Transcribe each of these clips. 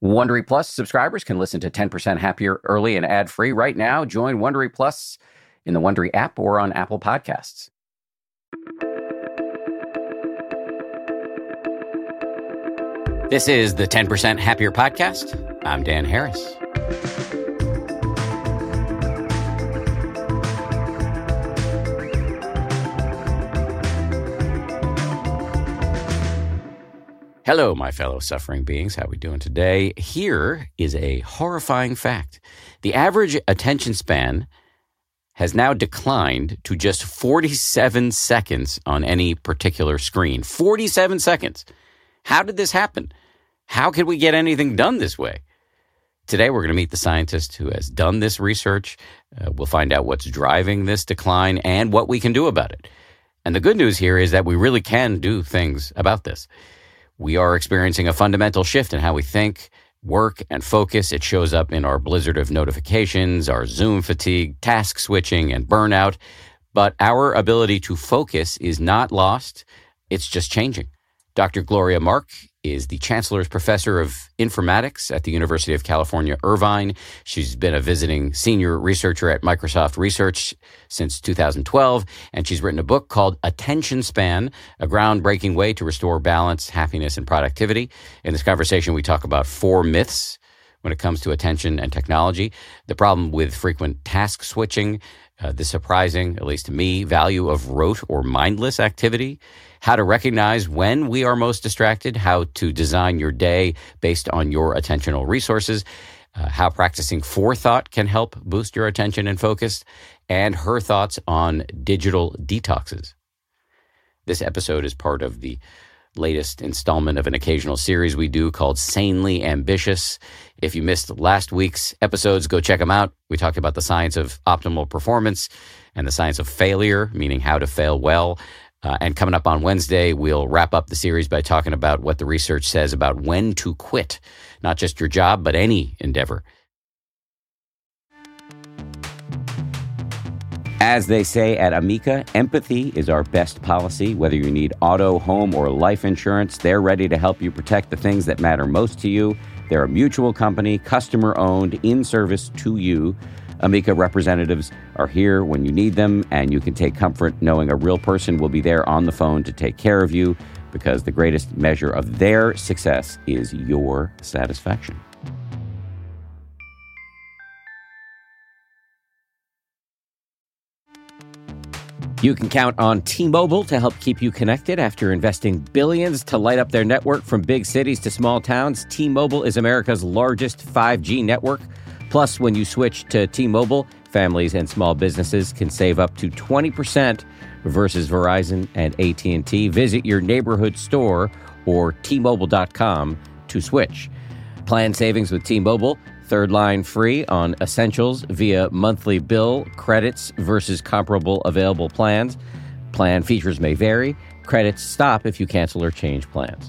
Wondery Plus subscribers can listen to 10% Happier early and ad-free right now. Join Wondery Plus in the Wondery app or on Apple Podcasts. This is the 10% Happier podcast. I'm Dan Harris. Hello, my fellow suffering beings. How are we doing today? Here is a horrifying fact. The average attention span has now declined to just 47 seconds on any particular screen. 47 seconds. How did this happen? How could we get anything done this way? Today, we're going to meet the scientist who has done this research. We'll find out what's driving this decline and what we can do about it. And the good news here is that we really can do things about this. We are experiencing a fundamental shift in how we think, work, and focus. It shows up in our blizzard of notifications, our Zoom fatigue, task switching, and burnout. But our ability to focus is not lost. It's just changing. Dr. Gloria Mark is the Chancellor's Professor of Informatics at the University of California, Irvine. She's been a visiting senior researcher at Microsoft Research since 2012, and she's written a book called Attention Span, a groundbreaking way to restore balance, happiness, and productivity. In this conversation, we talk about 4 myths when it comes to attention and technology, the problem with frequent task switching, the surprising, at least to me, value of rote or mindless activity, how to recognize when we are most distracted, how to design your day based on your attentional resources, how practicing forethought can help boost your attention and focus, and her thoughts on digital detoxes. This episode is part of the latest installment of an occasional series we do called Sanely Ambitious. If you missed last week's episodes, go check them out. We talked about the science of optimal performance and the science of failure, meaning how to fail well. And coming up on Wednesday, we'll wrap up the series by talking about what the research says about when to quit, not just your job, but any endeavor. As they say at Amica, empathy is our best policy. Whether you need auto, home, or life insurance, they're ready to help you protect the things that matter most to you. They're a mutual company, customer-owned, in service to you. Amica representatives are here when you need them, and you can take comfort knowing a real person will be there on the phone to take care of you, because the greatest measure of their success is your satisfaction. You can count on T-Mobile to help keep you connected. After investing billions to light up their network from big cities to small towns, T-Mobile is America's largest 5G network. Plus, when you switch to T-Mobile, families and small businesses can save up to 20% versus Verizon and AT&T. Visit your neighborhood store or T-Mobile.com to switch. Plan savings with T-Mobile. Third line free on essentials via monthly bill credits versus comparable available plans. Plan features may vary. Credits stop if you cancel or change plans.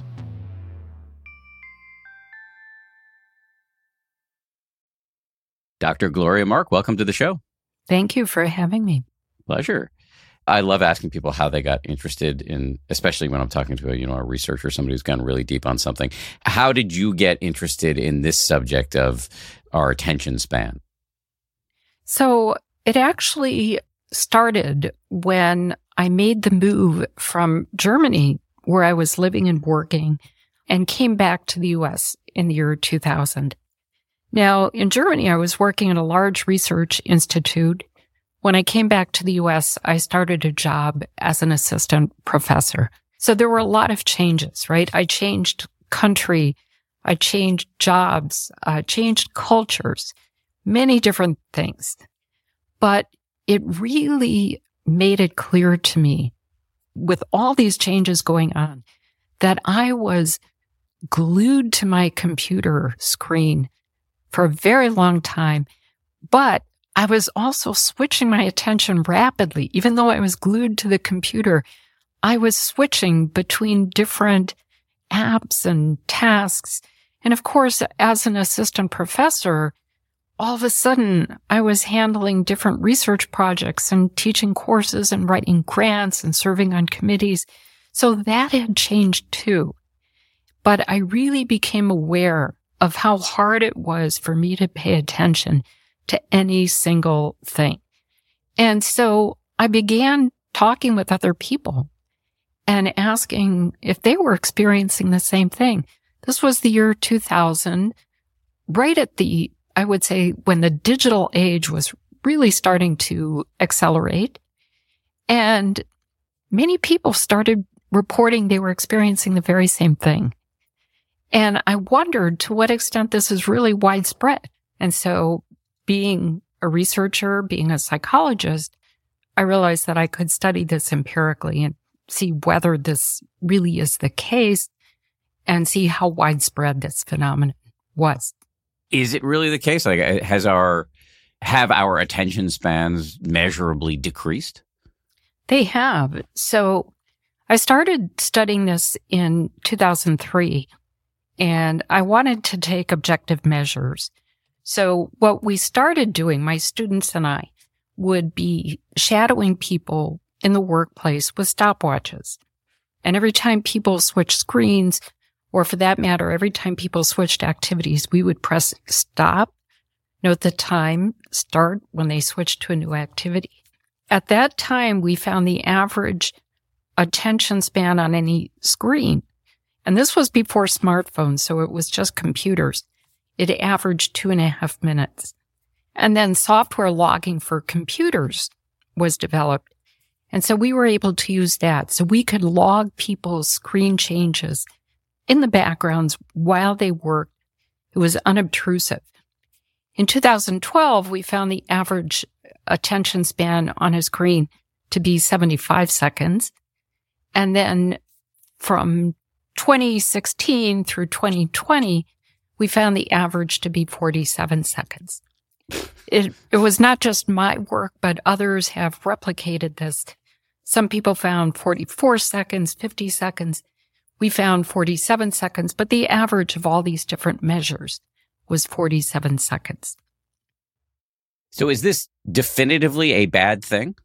Dr. Gloria Mark, welcome to the show. Thank you for having me. Pleasure. I love asking people how they got interested in, especially when I'm talking to a researcher, somebody who's gone really deep on something. How did you get interested in this subject of our attention span? So it actually started when I made the move from Germany, where I was living and working, and came back to the U.S. in the year 2000. Now, in Germany, I was working at a large research institute. When I came back to the U.S., I started a job as an assistant professor. So there were a lot of changes, right? I changed country, I changed jobs, changed cultures, many different things. But it really made it clear to me, with all these changes going on, that I was glued to my computer screen for a very long time, but I was also switching my attention rapidly. Even though I was glued to the computer, I was switching between different apps and tasks. And of course, as an assistant professor, all of a sudden I was handling different research projects and teaching courses and writing grants and serving on committees. So that had changed too. But I really became aware of how hard it was for me to pay attention to any single thing. And so I began talking with other people and asking if they were experiencing the same thing. This was the year 2000, right at I would say, when the digital age was really starting to accelerate. And many people started reporting they were experiencing the very same thing. And I wondered to what extent this is really widespread. And so being a researcher, being a psychologist, I realized that I could study this empirically and see whether this really is the case and see how widespread this phenomenon was. Is it really the case? Like, have our attention spans measurably decreased? They have. So I started studying this in 2003, and I wanted to take objective measures. So what we started doing, my students and I, would be shadowing people in the workplace with stopwatches. And every time people switched screens, or for that matter, every time people switched activities, we would press stop, note the time, start when they switched to a new activity. At that time, we found the average attention span on any screen, and this was before smartphones, so it was just computers. It averaged 2.5 minutes. And then software logging for computers was developed. And so we were able to use that. So we could log people's screen changes in the backgrounds while they worked. It was unobtrusive. In 2012, we found the average attention span on a screen to be 75 seconds. And then from 2016 through 2020, we found the average to be 47 seconds. It was not just my work, but others have replicated this. Some people found 44 seconds, 50 seconds. We found 47 seconds, but the average of all these different measures was 47 seconds. So is this definitively a bad thing?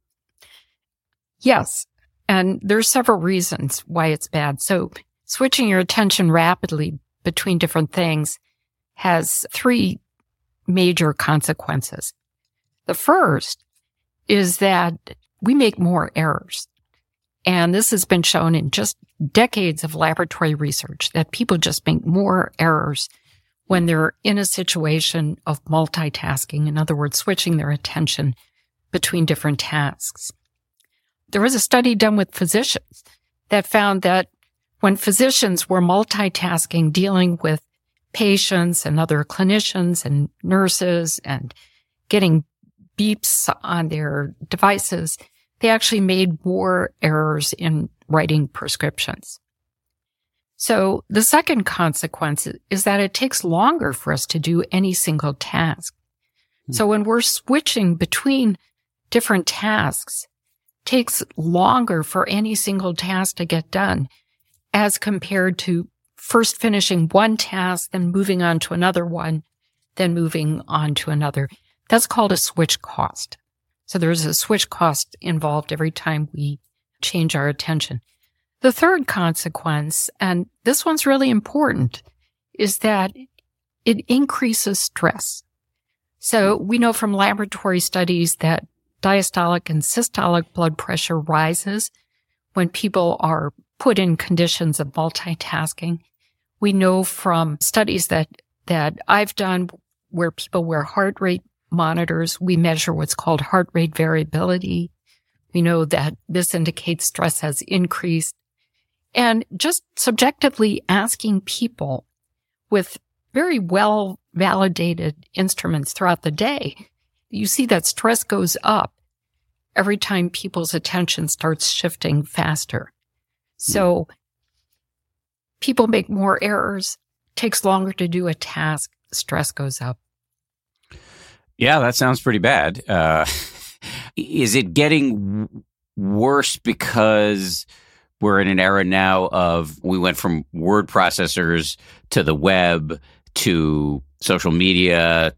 Yes. And there's several reasons why it's bad. So switching your attention rapidly between different things has 3 major consequences. The first is that we make more errors. And this has been shown in just decades of laboratory research that people just make more errors when they're in a situation of multitasking. In other words, switching their attention between different tasks. There was a study done with physicians that found that when physicians were multitasking, dealing with patients and other clinicians and nurses and getting beeps on their devices, they actually made more errors in writing prescriptions. So the second consequence is that it takes longer for us to do any single task. So when we're switching between different tasks, it takes longer for any single task to get done as compared to first finishing one task, then moving on to another one, then moving on to another. That's called a switch cost. So there's a switch cost involved every time we change our attention. The third consequence, and this one's really important, is that it increases stress. So we know from laboratory studies that diastolic and systolic blood pressure rises when people are put in conditions of multitasking. We know from studies that I've done where people wear heart rate monitors, we measure what's called heart rate variability. We know that this indicates stress has increased. And just subjectively asking people with very well validated instruments throughout the day, you see that stress goes up every time people's attention starts shifting faster. So people make more errors, takes longer to do a task, stress goes up. Yeah, that sounds pretty bad. Is it getting worse because we're in an era now of we went from word processors to the web to social media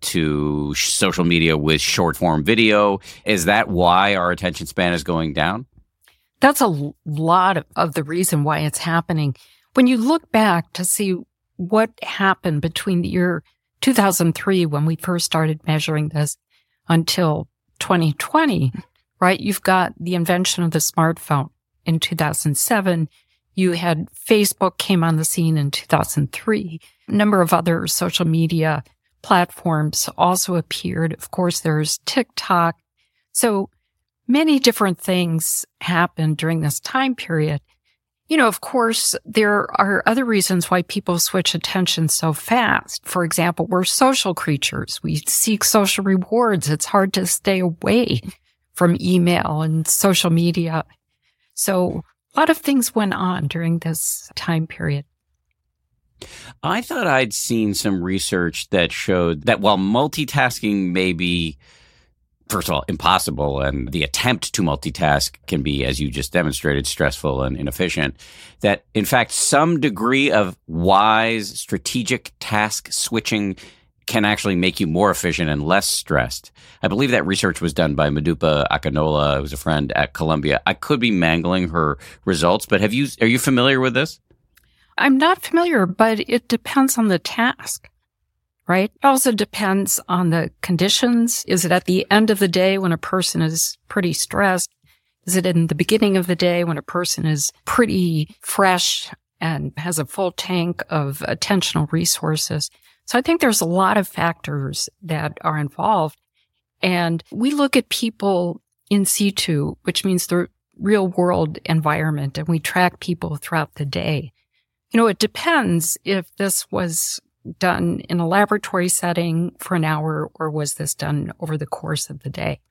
with short form video? Is that why our attention span is going down? That's a lot of the reason why it's happening. When you look back to see what happened between the year 2003, when we first started measuring this, until 2020, right? You've got the invention of the smartphone in 2007. You had Facebook came on the scene in 2003. A number of other social media platforms also appeared. Of course, there's TikTok. So many different things happened during this time period. Of course, there are other reasons why people switch attention so fast. For example, we're social creatures. We seek social rewards. It's hard to stay away from email and social media. So a lot of things went on during this time period. I thought I'd seen some research that showed that while multitasking may be, first of all, impossible, and the attempt to multitask can be, as you just demonstrated, stressful and inefficient, that in fact some degree of wise strategic task switching can actually make you more efficient and less stressed. I believe that research was done by Modupe Akinola, who's a friend at Columbia. I could be mangling her results, but are you familiar with this? I'm not familiar, but it depends on the task, right? It also depends on the conditions. Is it at the end of the day when a person is pretty stressed? Is it in the beginning of the day when a person is pretty fresh and has a full tank of attentional resources? So I think there's a lot of factors that are involved. And we look at people in situ, which means the real world environment, and we track people throughout the day. It depends if this was done in a laboratory setting for an hour or was this done over the course of the day.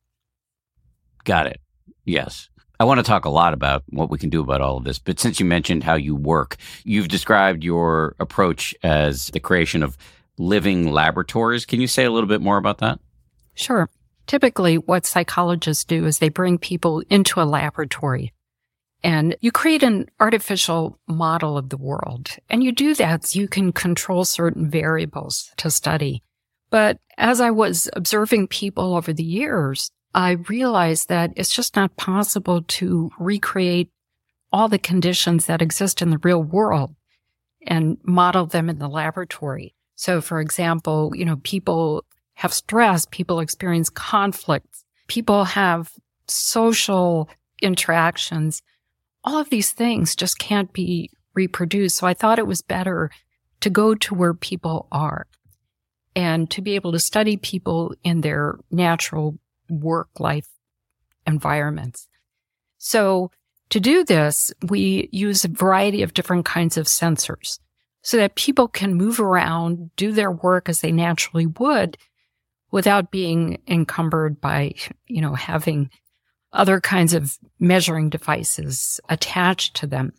Got it. Yes. I want to talk a lot about what we can do about all of this. But since you mentioned how you work, you've described your approach as the creation of living laboratories. Can you say a little bit more about that? Sure. Typically, what psychologists do is they bring people into a laboratory and you create an artificial model of the world. And you do that so you can control certain variables to study. But as I was observing people over the years, I realized that it's just not possible to recreate all the conditions that exist in the real world and model them in the laboratory. So, for example, people have stress, people experience conflicts, people have social interactions. All of these things just can't be reproduced. So I thought it was better to go to where people are and to be able to study people in their natural work-life environments. So to do this, we use a variety of different kinds of sensors so that people can move around, do their work as they naturally would without being encumbered by, having other kinds of measuring devices attached to them.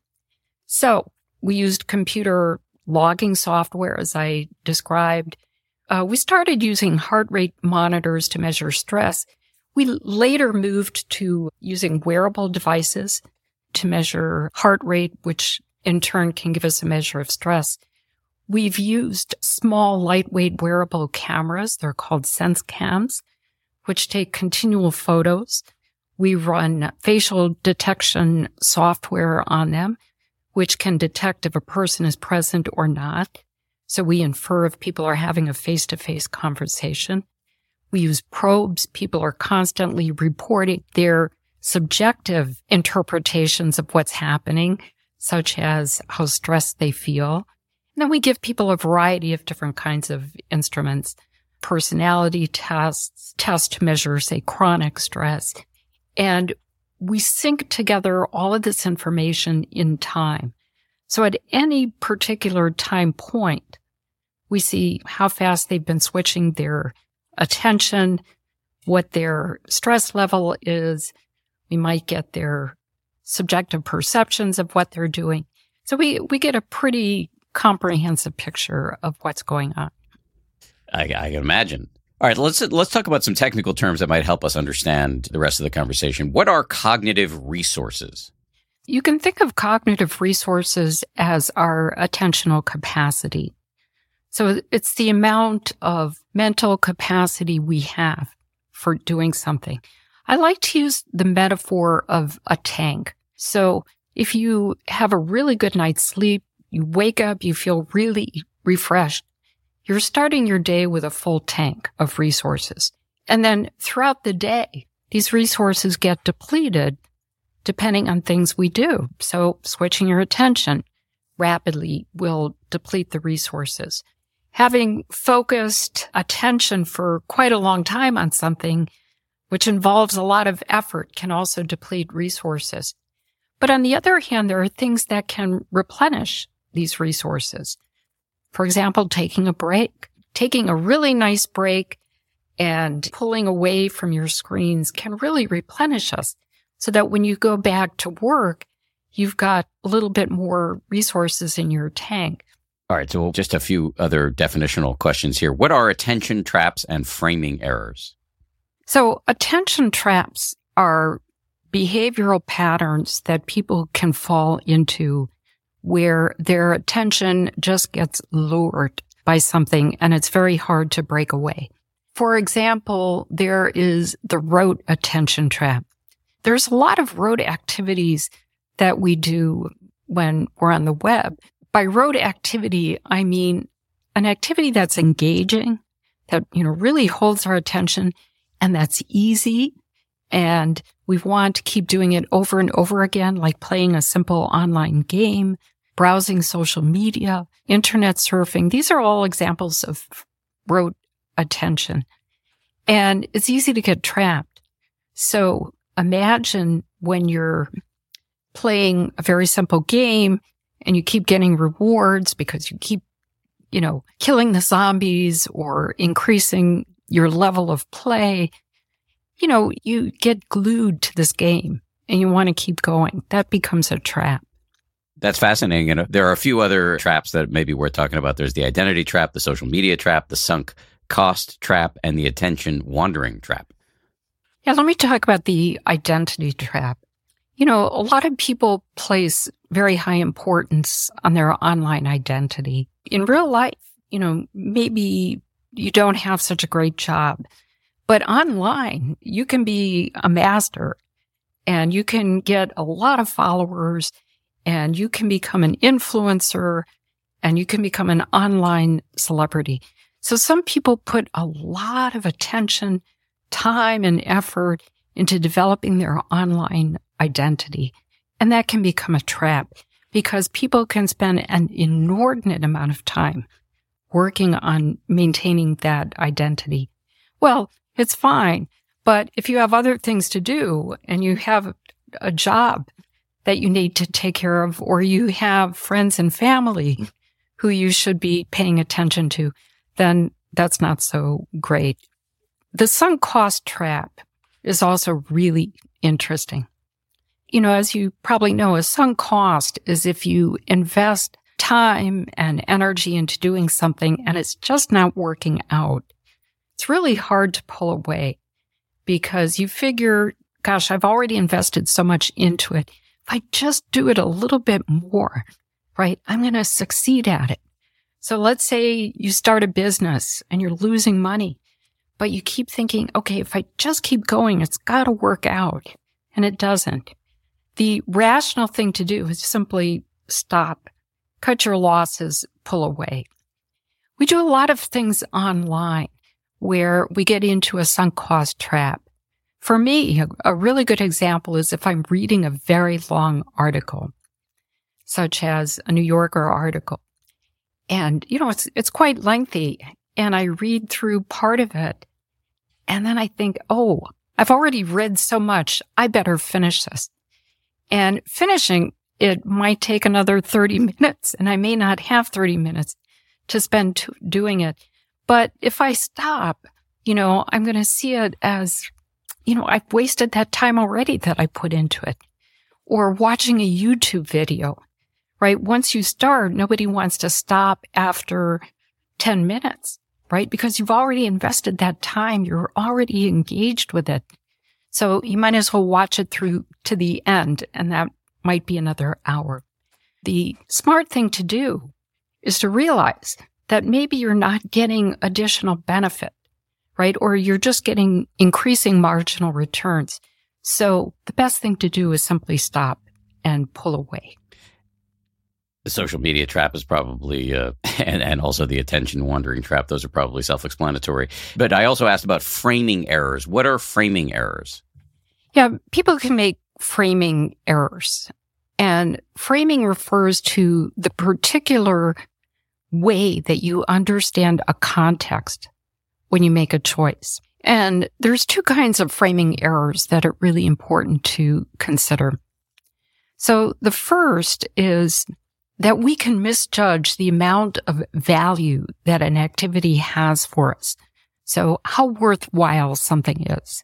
So we used computer logging software, as I described. We started using heart rate monitors to measure stress. We later moved to using wearable devices to measure heart rate, which in turn can give us a measure of stress. We've used small, lightweight wearable cameras. They're called sense cams, which take continual photos. We run facial detection software on them, which can detect if a person is present or not. So we infer if people are having a face-to-face conversation. We use probes. People are constantly reporting their subjective interpretations of what's happening, such as how stressed they feel. And then we give people a variety of different kinds of instruments, personality tests to measure, say, chronic stress. And we sync together all of this information in time. So at any particular time point, we see how fast they've been switching their attention, what their stress level is. We might get their subjective perceptions of what they're doing. So we get a pretty comprehensive picture of what's going on. I can imagine. All right, let's talk about some technical terms that might help us understand the rest of the conversation. What are cognitive resources? You can think of cognitive resources as our attentional capacity. So it's the amount of mental capacity we have for doing something. I like to use the metaphor of a tank. So if you have a really good night's sleep, you wake up, you feel really refreshed, you're starting your day with a full tank of resources. And then throughout the day, these resources get depleted depending on things we do. So switching your attention rapidly will deplete the resources. Having focused attention for quite a long time on something, which involves a lot of effort, can also deplete resources. But on the other hand, there are things that can replenish these resources. For example, taking a break. Taking a really nice break and pulling away from your screens can really replenish us so that when you go back to work, you've got a little bit more resources in your tank. All right, so just a few other definitional questions here. What are attention traps and framing errors? So attention traps are behavioral patterns that people can fall into where their attention just gets lured by something and it's very hard to break away. For example, there is the rote attention trap. There's a lot of rote activities that we do when we're on the web. By rote activity, I mean an activity that's engaging, that, really holds our attention and that's easy. And we want to keep doing it over and over again, like playing a simple online game, browsing social media, internet surfing. These are all examples of rote attention. And it's easy to get trapped. So imagine when you're playing a very simple game and you keep getting rewards because you keep, killing the zombies or increasing your level of play. You get glued to this game and you want to keep going. That becomes a trap. That's fascinating. And there are a few other traps that may be worth talking about. There's the identity trap, the social media trap, the sunk cost trap, and the attention wandering trap. Yeah, let me talk about the identity trap. A lot of people place very high importance on their online identity. In real life, maybe you don't have such a great job, but online, you can be a master and you can get a lot of followers and you can become an influencer and you can become an online celebrity. So some people put a lot of attention, time, and effort into developing their online identity. And that can become a trap because people can spend an inordinate amount of time working on maintaining that identity. Well, it's fine. But if you have other things to do and you have a job that you need to take care of, or you have friends and family who you should be paying attention to, then that's not so great. The sunk cost trap is also really interesting. As you probably know, a sunk cost is if you invest time and energy into doing something and it's just not working out. It's really hard to pull away because you figure, gosh, I've already invested so much into it. If I just do it a little bit more, right, I'm going to succeed at it. So let's say you start a business and you're losing money, but you keep thinking, okay, if I just keep going, it's got to work out. And it doesn't. The rational thing to do is simply stop, cut your losses, pull away. We do a lot of things online where we get into a sunk cost trap. For me, a really good example is if I'm reading a very long article, such as a New Yorker article. And, it's quite lengthy. And I read through part of it. And then I think, oh, I've already read so much. I better finish this. And finishing it might take another 30 minutes. And I may not have 30 minutes to spend doing it. But if I stop, I'm going to see it as, I've wasted that time already that I put into it. Or watching a YouTube video. Right? Once you start, nobody wants to stop after 10 minutes, right? Because you've already invested that time. You're already engaged with it. So you might as well watch it through to the end, and that might be another hour. The smart thing to do is to realize that maybe you're not getting additional benefit, right? Or you're just getting increasing marginal returns. So the best thing to do is simply stop and pull away. The social media trap is probably, and also the attention wandering trap. Those are probably self-explanatory. But I also asked about framing errors. What are framing errors? Yeah, people can make framing errors. And framing refers to the particular way that you understand a context when you make a choice. And there's two kinds of framing errors that are really important to consider. So the first is that we can misjudge the amount of value that an activity has for us. So how worthwhile something is.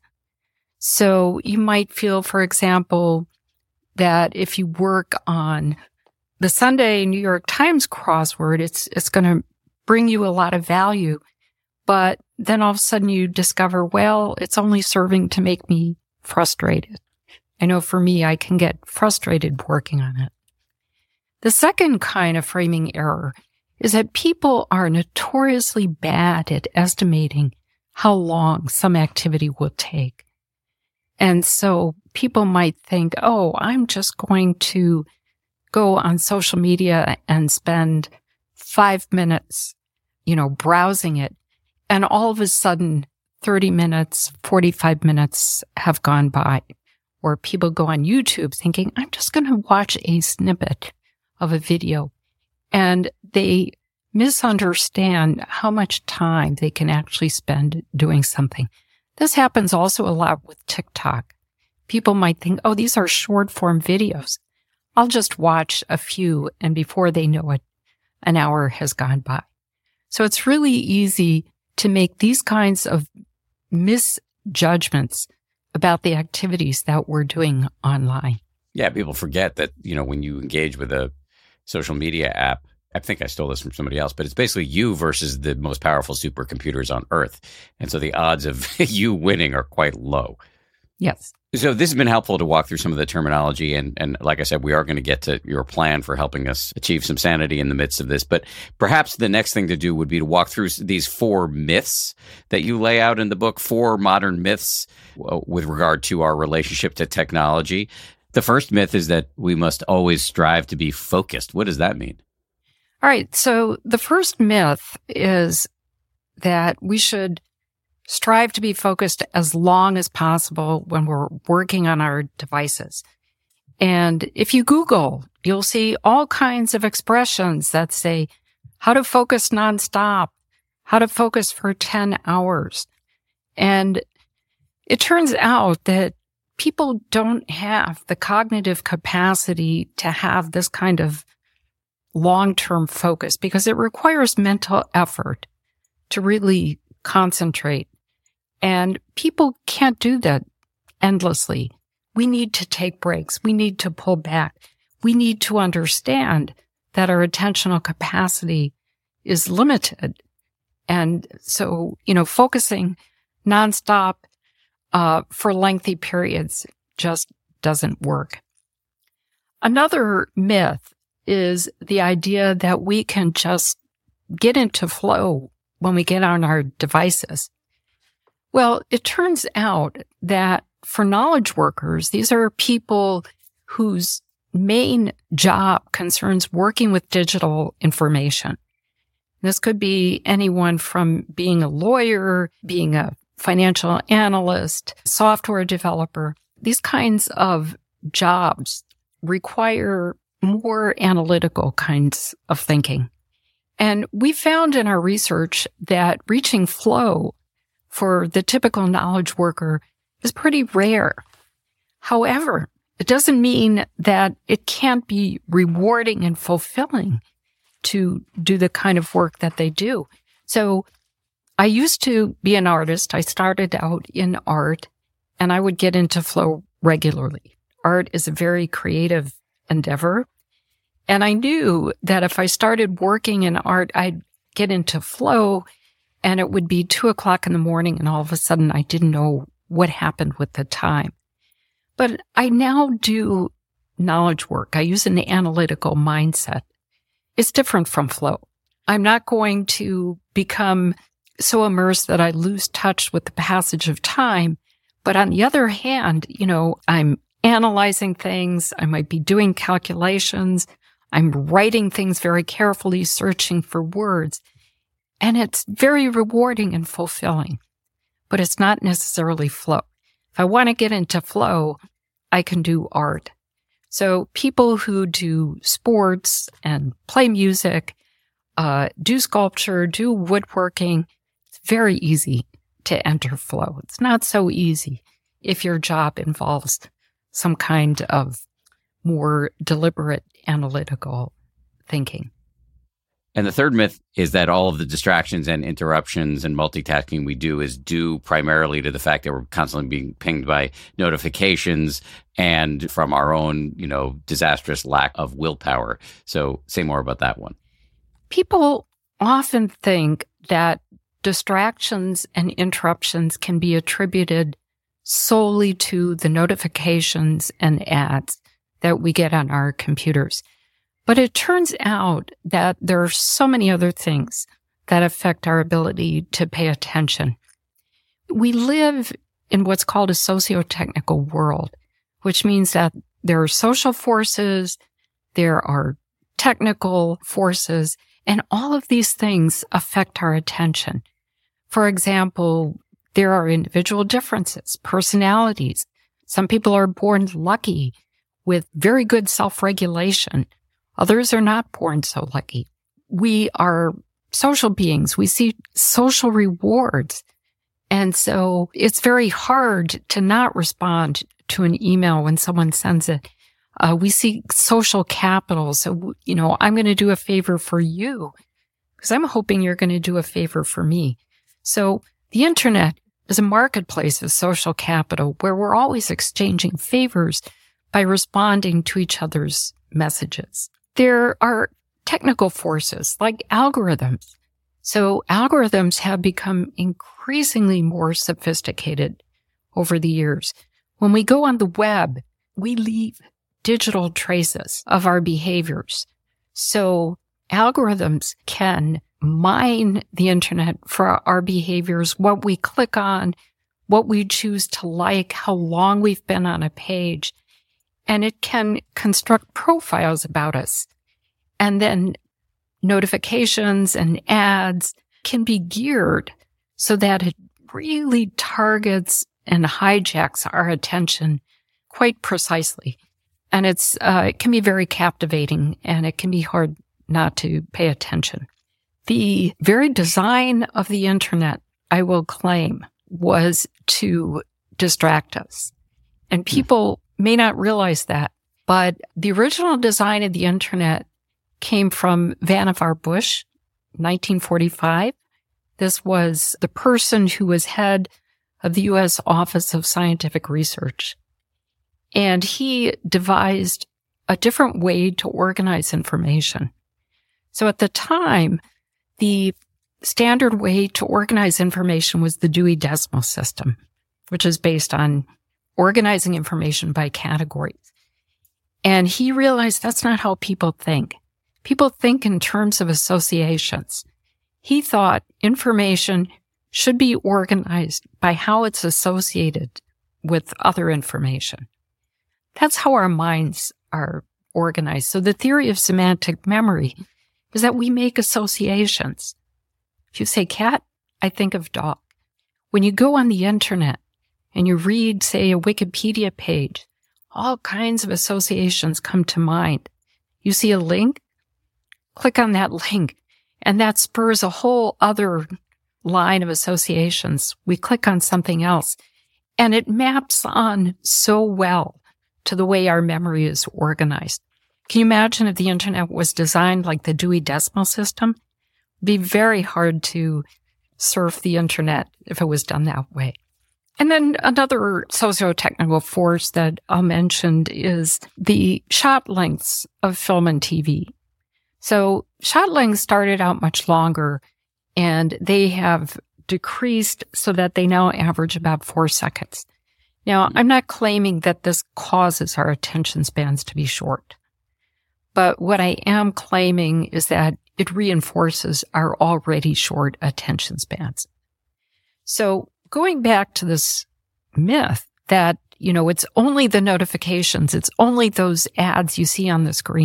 So you might feel, for example, that if you work on the Sunday New York Times crossword, it's going to bring you a lot of value. But then all of a sudden you discover, well, it's only serving to make me frustrated. I know for me, I can get frustrated working on it. The second kind of framing error is that people are notoriously bad at estimating how long some activity will take. And so people might think, oh, I'm just going to go on social media and spend 5 minutes, browsing it. And all of a sudden, 30 minutes, 45 minutes have gone by. Or people go on YouTube thinking, I'm just going to watch a snippet of a video. And they misunderstand how much time they can actually spend doing something. This happens also a lot with TikTok. People might think, oh, these are short form videos. I'll just watch a few, and before they know it, an hour has gone by. So it's really easy to make these kinds of misjudgments about the activities that we're doing online. Yeah, people forget that, when you engage with a social media app, I think I stole this from somebody else, but it's basically you versus the most powerful supercomputers on Earth. And so the odds of you winning are quite low. Yes. So this has been helpful to walk through some of the terminology. And like I said, we are going to get to your plan for helping us achieve some sanity in the midst of this. But perhaps the next thing to do would be to walk through these 4 myths that you lay out in the book, 4 modern myths with regard to our relationship to technology. The first myth is that we must always strive to be focused. What does that mean? All right. So the first myth is that we should strive to be focused as long as possible when we're working on our devices. And if you Google, you'll see all kinds of expressions that say how to focus nonstop, how to focus for 10 hours. And it turns out that people don't have the cognitive capacity to have this kind of long-term focus because it requires mental effort to really concentrate. And people can't do that endlessly. We need to take breaks. We need to pull back. We need to understand that our attentional capacity is limited. And so, focusing nonstop for lengthy periods just doesn't work. Another myth is the idea that we can just get into flow when we get on our devices. Well, it turns out that for knowledge workers, these are people whose main job concerns working with digital information. This could be anyone from being a lawyer, being a financial analyst, software developer. These kinds of jobs require more analytical kinds of thinking. And we found in our research that reaching flow for the typical knowledge worker is pretty rare. However, it doesn't mean that it can't be rewarding and fulfilling to do the kind of work that they do. So I used to be an artist. I started out in art, and I would get into flow regularly. Art is a very creative endeavor. And I knew that if I started working in art, I'd get into flow, and it would be 2:00 in the morning, and all of a sudden I didn't know what happened with the time. But I now do knowledge work. I use an analytical mindset. It's different from flow. I'm not going to become so immersed that I lose touch with the passage of time. But on the other hand, I'm analyzing things. I might be doing calculations. I'm writing things very carefully, searching for words. And it's very rewarding and fulfilling, but it's not necessarily flow. If I want to get into flow, I can do art. So people who do sports and play music, do sculpture, do woodworking, it's very easy to enter flow. It's not so easy if your job involves some kind of more deliberate analytical thinking. And the third myth is that all of the distractions and interruptions and multitasking we do is due primarily to the fact that we're constantly being pinged by notifications and from our own, disastrous lack of willpower. So say more about that one. People often think that distractions and interruptions can be attributed solely to the notifications and ads that we get on our computers. But it turns out that there are so many other things that affect our ability to pay attention. We live in what's called a socio-technical world, which means that there are social forces, there are technical forces, and all of these things affect our attention. For example, there are individual differences, personalities. Some people are born lucky with very good self-regulation. Others are not born so lucky. We are social beings. We see social rewards. And so it's very hard to not respond to an email when someone sends it. We see social capital. So, I'm going to do a favor for you because I'm hoping you're going to do a favor for me. So the internet is a marketplace of social capital where we're always exchanging favors by responding to each other's messages. There are technical forces like algorithms. So algorithms have become increasingly more sophisticated over the years. When we go on the web, we leave digital traces of our behaviors. So algorithms can mine the internet for our behaviors, what we click on, what we choose to like, how long we've been on a page. And it can construct profiles about us. And then notifications and ads can be geared so that it really targets and hijacks our attention quite precisely. And it can be very captivating, and it can be hard not to pay attention. The very design of the internet, I will claim, was to distract us. And people may not realize that, but the original design of the internet came from Vannevar Bush, 1945. This was the person who was head of the U.S. Office of Scientific Research. And he devised a different way to organize information. So at the time, the standard way to organize information was the Dewey Decimal System, which is based on organizing information by categories. And he realized that's not how people think. People think in terms of associations. He thought information should be organized by how it's associated with other information. That's how our minds are organized. So the theory of semantic memory is that we make associations. If you say cat, I think of dog. When you go on the internet and you read, say, a Wikipedia page, all kinds of associations come to mind. You see a link, click on that link, and that spurs a whole other line of associations. We click on something else, and it maps on so well to the way our memory is organized. Can you imagine if the internet was designed like the Dewey Decimal System? It'd be very hard to surf the internet if it was done that way. And then another socio-technical force that I'll mention is the shot lengths of film and TV. So shot lengths started out much longer, and they have decreased so that they now average about 4 seconds. Now, I'm not claiming that this causes our attention spans to be short, but what I am claiming is that it reinforces our already short attention spans. So going back to this myth that, it's only the notifications, it's only those ads you see on the screen,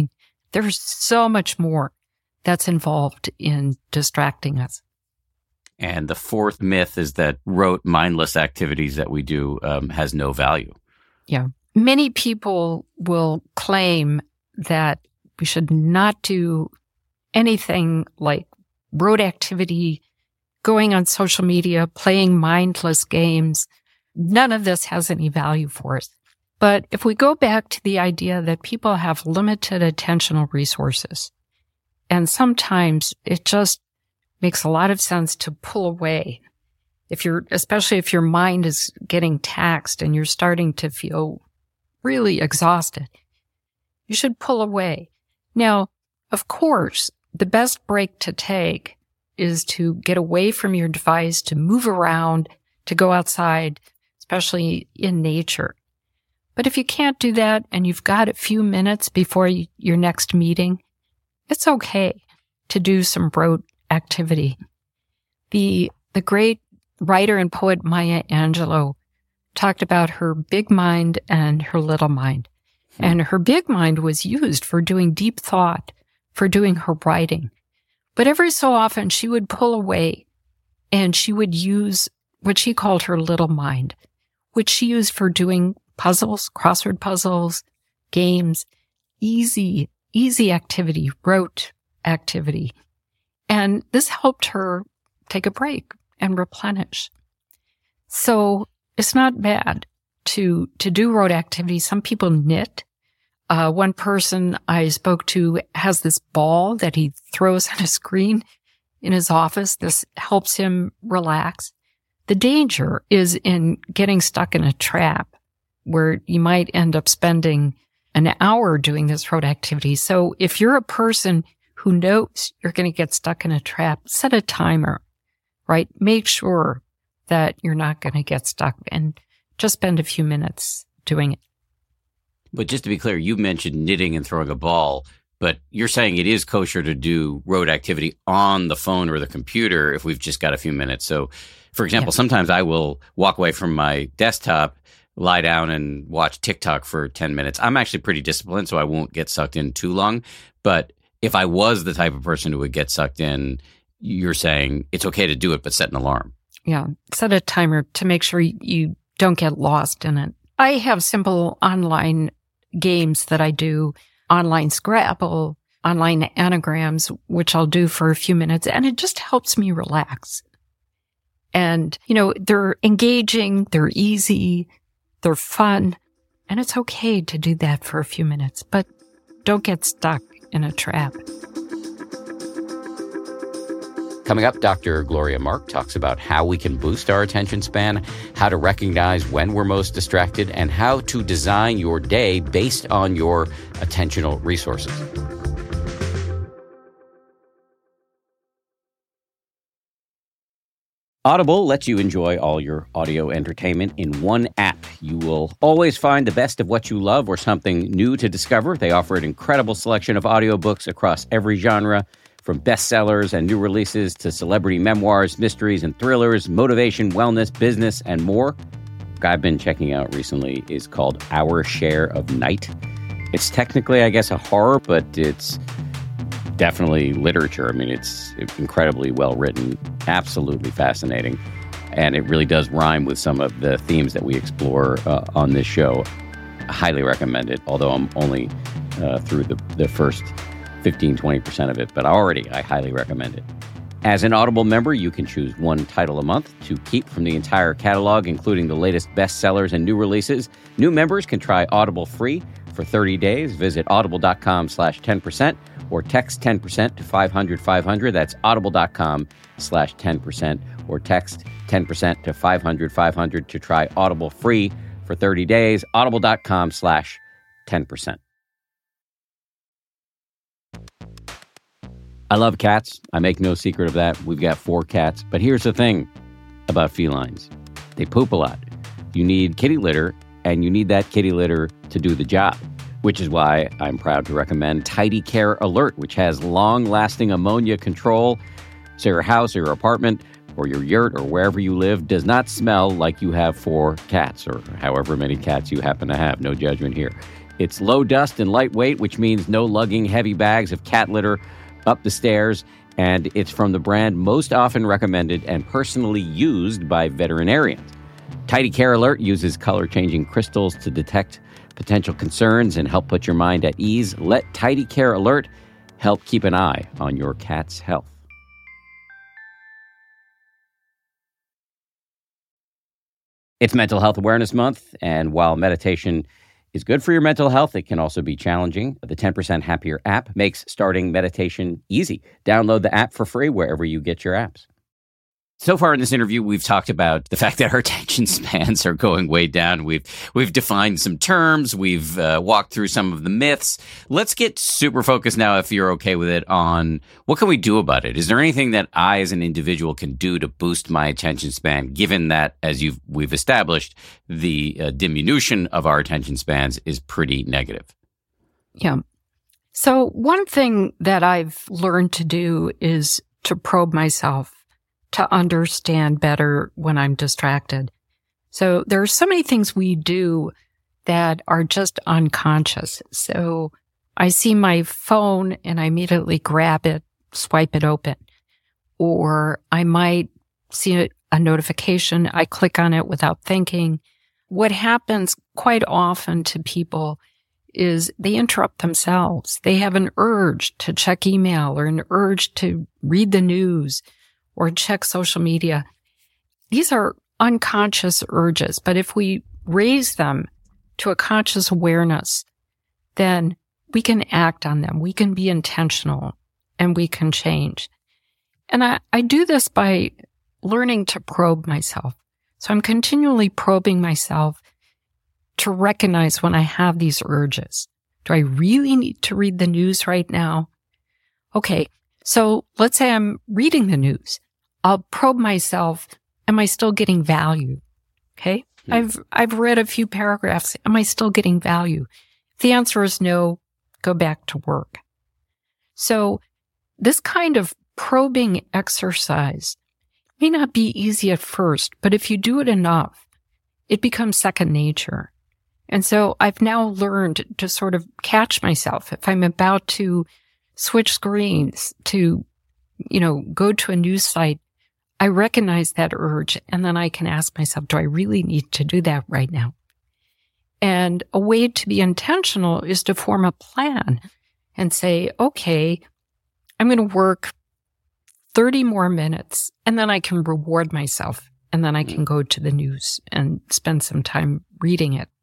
There's so much more that's involved in distracting us. And the fourth myth is that rote, mindless activities that we do has no value. Yeah. Many people will claim that we should not do anything like rote activity, going on social media, playing mindless games. None of this has any value for us. But if we go back to the idea that people have limited attentional resources, and sometimes it just makes a lot of sense to pull away. Especially if your mind is getting taxed and you're starting to feel really exhausted, you should pull away. Now, of course, the best break to take is to get away from your device, to move around, to go outside, especially in nature. But if you can't do that and you've got a few minutes before your next meeting, it's okay to do some rote activity. The great writer and poet Maya Angelou talked about her big mind and her little mind. And her big mind was used for doing deep thought, for doing her writing. But every so often she would pull away and she would use what she called her little mind, which she used for doing puzzles, crossword puzzles, games, easy activity, rote activity. And this helped her take a break and replenish. So it's not bad to do rote activity. Some people knit. One person I spoke to has this ball that he throws on a screen in his office. This helps him relax. The danger is in getting stuck in a trap where you might end up spending an hour doing this rote activity. So if you're a person who knows you're going to get stuck in a trap, set a timer, right? Make sure that you're not going to get stuck and just spend a few minutes doing it. But just to be clear, you mentioned knitting and throwing a ball, but you're saying it is kosher to do rote activity on the phone or the computer if we've just got a few minutes. So, for example, Sometimes I will walk away from my desktop, lie down and watch TikTok for 10 minutes. I'm actually pretty disciplined, so I won't get sucked in too long. But if I was the type of person who would get sucked in, you're saying it's okay to do it, but set an alarm. Yeah, set a timer to make sure you don't get lost in it. I have simple online games that I do, online Scrabble, online anagrams, which I'll do for a few minutes, and it just helps me relax. And, they're engaging, they're easy, they're fun, and it's okay to do that for a few minutes, but don't get stuck in a trap. Coming up, Dr. Gloria Mark talks about how we can boost our attention span, how to recognize when we're most distracted, and how to design your day based on your attentional resources. Audible lets you enjoy all your audio entertainment in one app. You will always find the best of what you love or something new to discover. They offer an incredible selection of audiobooks across every genre, from bestsellers and new releases to celebrity memoirs, mysteries and thrillers, motivation, wellness, business, and more. What I've been checking out recently is called Our Share of Night. It's technically, I guess, a horror, but it's definitely literature. I mean, it's incredibly well written, absolutely fascinating, and it really does rhyme with some of the themes that we explore on this show. I highly recommend it, although I'm only through the first 15-20% of it, but I highly recommend it. As an Audible member, you can choose one title a month to keep from the entire catalog, including the latest bestsellers and new releases. New members can try Audible free for 30 days. Visit audible.com/10% or text 10% to 500-500. That's audible.com/10% or text 10% to 500-500 to try Audible free for 30 days. Audible.com/10%. I love cats. I make no secret of that. We've got 4 cats. But here's the thing about felines. They poop a lot. You need kitty litter, and you need that kitty litter to do the job, which is why I'm proud to recommend Tidy Care Alert, which has long-lasting ammonia control. So your house or your apartment or your yurt or wherever you live does not smell like you have 4 cats or however many cats you happen to have. No judgment here. It's low dust and lightweight, which means no lugging heavy bags of cat litter up the stairs. And it's from the brand most often recommended and personally used by veterinarians. Tidy Care Alert uses color-changing crystals to detect potential concerns and help put your mind at ease. Let Tidy Care Alert help keep an eye on your cat's health. It's Mental Health Awareness Month, and while meditation is good for your mental health, it can also be challenging. The 10% Happier app makes starting meditation easy. Download the app for free wherever you get your apps. So far in this interview, we've talked about the fact that our attention spans are going way down. We've defined some terms. We've walked through some of the myths. Let's get super focused now, if you're okay with it, on what can we do about it? Is there anything that I, as an individual, can do to boost my attention span, given that, as we've established, the diminution of our attention spans is pretty negative? Yeah. So one thing that I've learned to do is to probe myself, to understand better when I'm distracted. So there are so many things we do that are just unconscious. So I see my phone and I immediately grab it, swipe it open. Or I might see a notification, I click on it without thinking. What happens quite often to people is they interrupt themselves. They have an urge to check email or an urge to read the news or check social media. These are unconscious urges, but if we raise them to a conscious awareness, then we can act on them. We can be intentional and we can change. And I do this by learning to probe myself. So I'm continually probing myself to recognize when I have these urges. Do I really need to read the news right now? Okay. So let's say I'm reading the news. I'll probe myself. Am I still getting value? Okay. I've read a few paragraphs. Am I still getting value? If the answer is no, go back to work. So this kind of probing exercise may not be easy at first, but if you do it enough, it becomes second nature. And so I've now learned to sort of catch myself if I'm about to switch screens to, go to a news site. I recognize that urge, and then I can ask myself, do I really need to do that right now? And a way to be intentional is to form a plan and say, okay, I'm going to work 30 more minutes, and then I can reward myself, and then I can go to the news and spend some time reading it.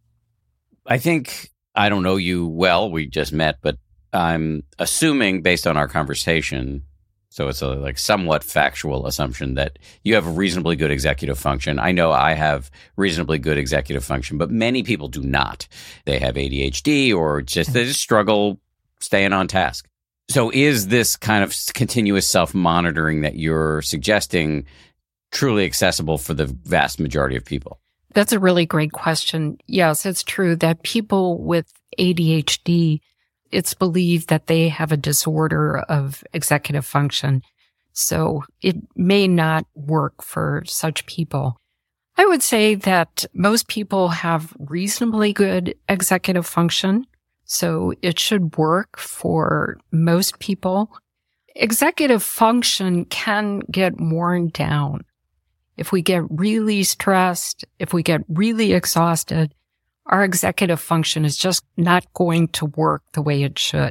I think, I don't know you well, we just met, but I'm assuming based on our conversation, so it's a somewhat factual assumption, that you have a reasonably good executive function. I know I have reasonably good executive function, but many people do not. They have ADHD or they just struggle staying on task. So is this kind of continuous self-monitoring that you're suggesting truly accessible for the vast majority of people? That's a really great question. Yes, it's true that people with ADHD, it's believed that they have a disorder of executive function. So it may not work for such people. I would say that most people have reasonably good executive function. So it should work for most people. Executive function can get worn down. If we get really stressed, if we get really exhausted, our executive function is just not going to work the way it should.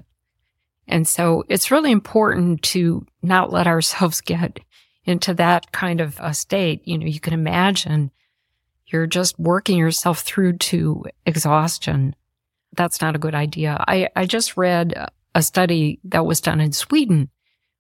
And so it's really important to not let ourselves get into that kind of a state. You can imagine you're just working yourself through to exhaustion. That's not a good idea. I just read a study that was done in Sweden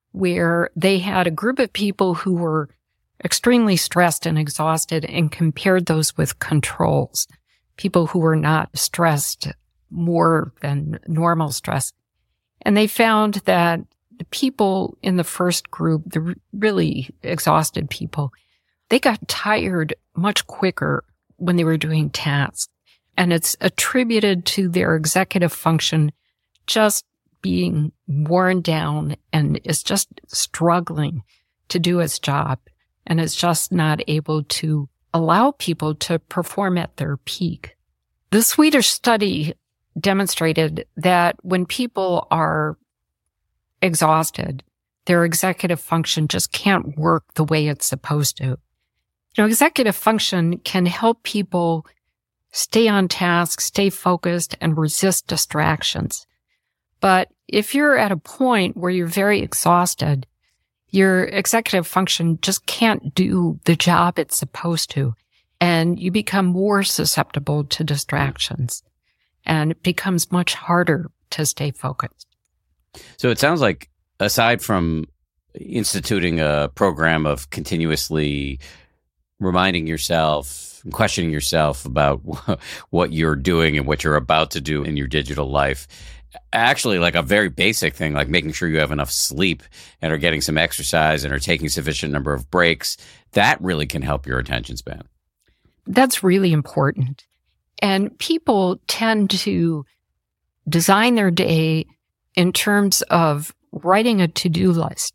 where they had a group of people who were extremely stressed and exhausted and compared those with controls, people who were not stressed more than normal stress. And they found that the people in the first group, the really exhausted people, they got tired much quicker when they were doing tasks. And it's attributed to their executive function just being worn down and is just struggling to do its job. And is just not able to allow people to perform at their peak. The Swedish study demonstrated that when people are exhausted, their executive function just can't work the way it's supposed to. Executive function can help people stay on task, stay focused, and resist distractions. But if you're at a point where you're very exhausted, your executive function just can't do the job it's supposed to, and you become more susceptible to distractions, and it becomes much harder to stay focused. So it sounds like, aside from instituting a program of continuously reminding yourself and questioning yourself about what you're doing and what you're about to do in your digital life, actually like a very basic thing, like making sure you have enough sleep and are getting some exercise and are taking sufficient number of breaks, that really can help your attention span. That's really important. And people tend to design their day in terms of writing a to-do list.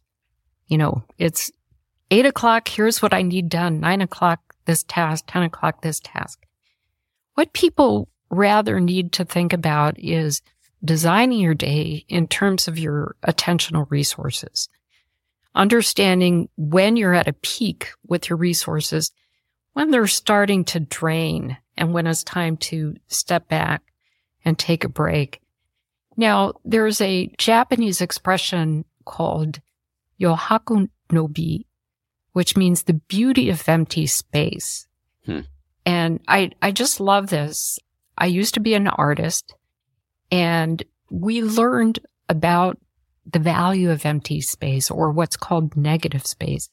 It's 8 o'clock, here's what I need done. 9 o'clock, this task. 10 o'clock, this task. What people rather need to think about is designing your day in terms of your attentional resources. Understanding when you're at a peak with your resources, when they're starting to drain, and when it's time to step back and take a break. Now, there's a Japanese expression called yohaku no bi, which means the beauty of empty space. And I just love this. I used to be an artist, and we learned about the value of empty space, or what's called negative space.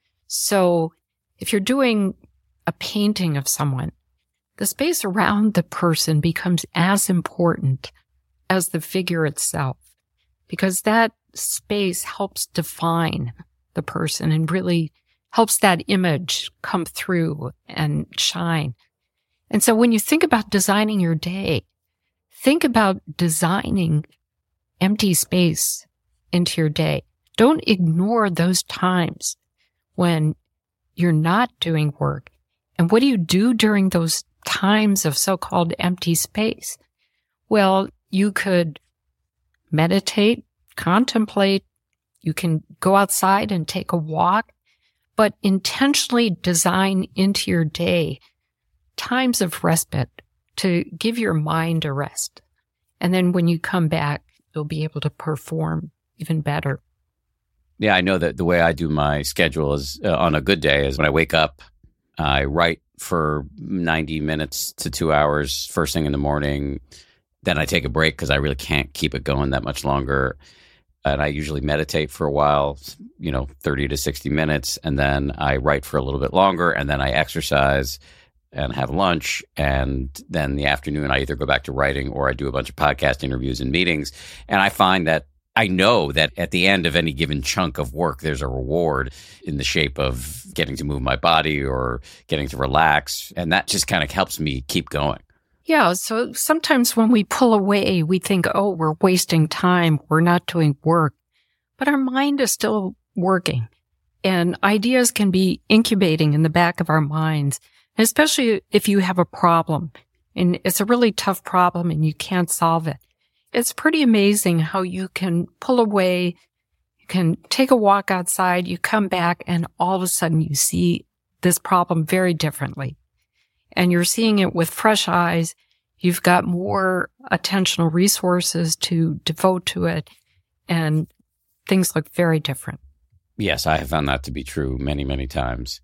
So if you're doing a painting of someone, the space around the person becomes as important as the figure itself, because that space helps define the person and really helps that image come through and shine. And so when you think about designing your day, think about designing empty space into your day. Don't ignore those times when you're not doing work. And what do you do during those times of so-called empty space? Well, you could meditate, contemplate, you can go outside and take a walk, but intentionally design into your day times of respite to give your mind a rest. And then when you come back, you'll be able to perform even better. Yeah, I know that the way I do my schedule is on a good day is when I wake up, I write for 90 minutes to 2 hours first thing in the morning. Then I take a break because I really can't keep it going that much longer. And I usually meditate for a while, 30 to 60 minutes. And then I write for a little bit longer. And then I exercise and have lunch. And then in the afternoon, I either go back to writing or I do a bunch of podcast interviews and meetings. And I find that I know that at the end of any given chunk of work, there's a reward in the shape of getting to move my body or getting to relax. And that just kind of helps me keep going. Yeah. So sometimes when we pull away, we think, oh, we're wasting time. We're not doing work. But our mind is still working. And ideas can be incubating in the back of our minds, especially if you have a problem and it's a really tough problem and you can't solve it. It's pretty amazing how you can pull away, you can take a walk outside, you come back, and all of a sudden you see this problem very differently. And you're seeing it with fresh eyes. You've got more attentional resources to devote to it, and things look very different. Yes, I have found that to be true many, many times.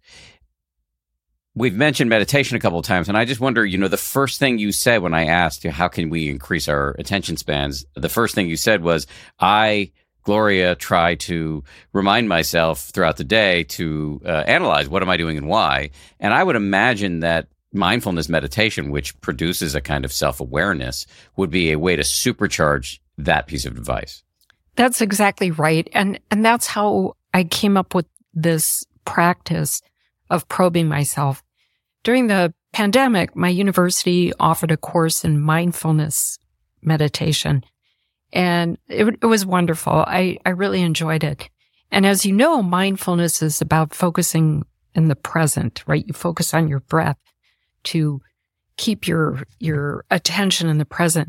We've mentioned meditation a couple of times, and I just wonder, the first thing you said when I asked you, how can we increase our attention spans? The first thing you said was, Gloria, try to remind myself throughout the day to analyze what am I doing and why. And I would imagine that mindfulness meditation, which produces a kind of self-awareness, would be a way to supercharge that piece of advice. That's exactly right. And that's how I came up with this practice of probing myself. During the pandemic, my university offered a course in mindfulness meditation, and it was wonderful. I really enjoyed it. And as you know, mindfulness is about focusing in the present, right? You focus on your breath to keep your attention in the present.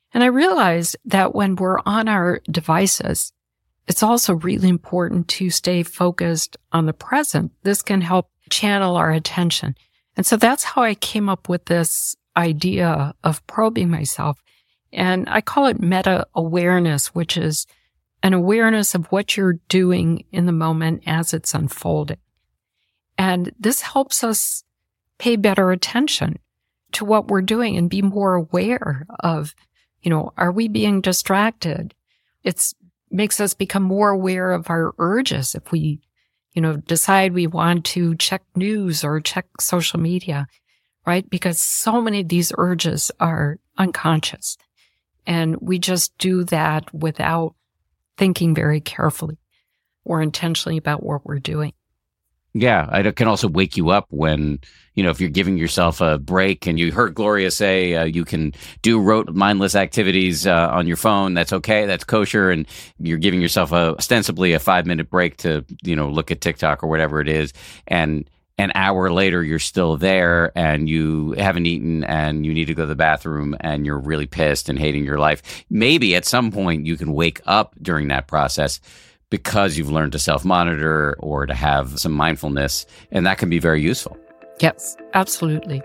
And I realized that when we're on our devices, it's also really important to stay focused on the present. This can help channel our attention. And so that's how I came up with this idea of probing myself. And I call it meta awareness, which is an awareness of what you're doing in the moment as it's unfolding. And this helps us pay better attention to what we're doing and be more aware of, are we being distracted? It makes us become more aware of our urges if we, decide we want to check news or check social media, right? Because so many of these urges are unconscious. And we just do that without thinking very carefully or intentionally about what we're doing. Yeah, it can also wake you up when, if you're giving yourself a break, and you heard Gloria say you can do rote mindless activities on your phone. That's okay. That's kosher. And you're giving yourself ostensibly a 5-minute break to, look at TikTok or whatever it is. And an hour later, you're still there and you haven't eaten and you need to go to the bathroom and you're really pissed and hating your life. Maybe at some point you can wake up during that process because you've learned to self-monitor or to have some mindfulness, and that can be very useful. Yes, absolutely.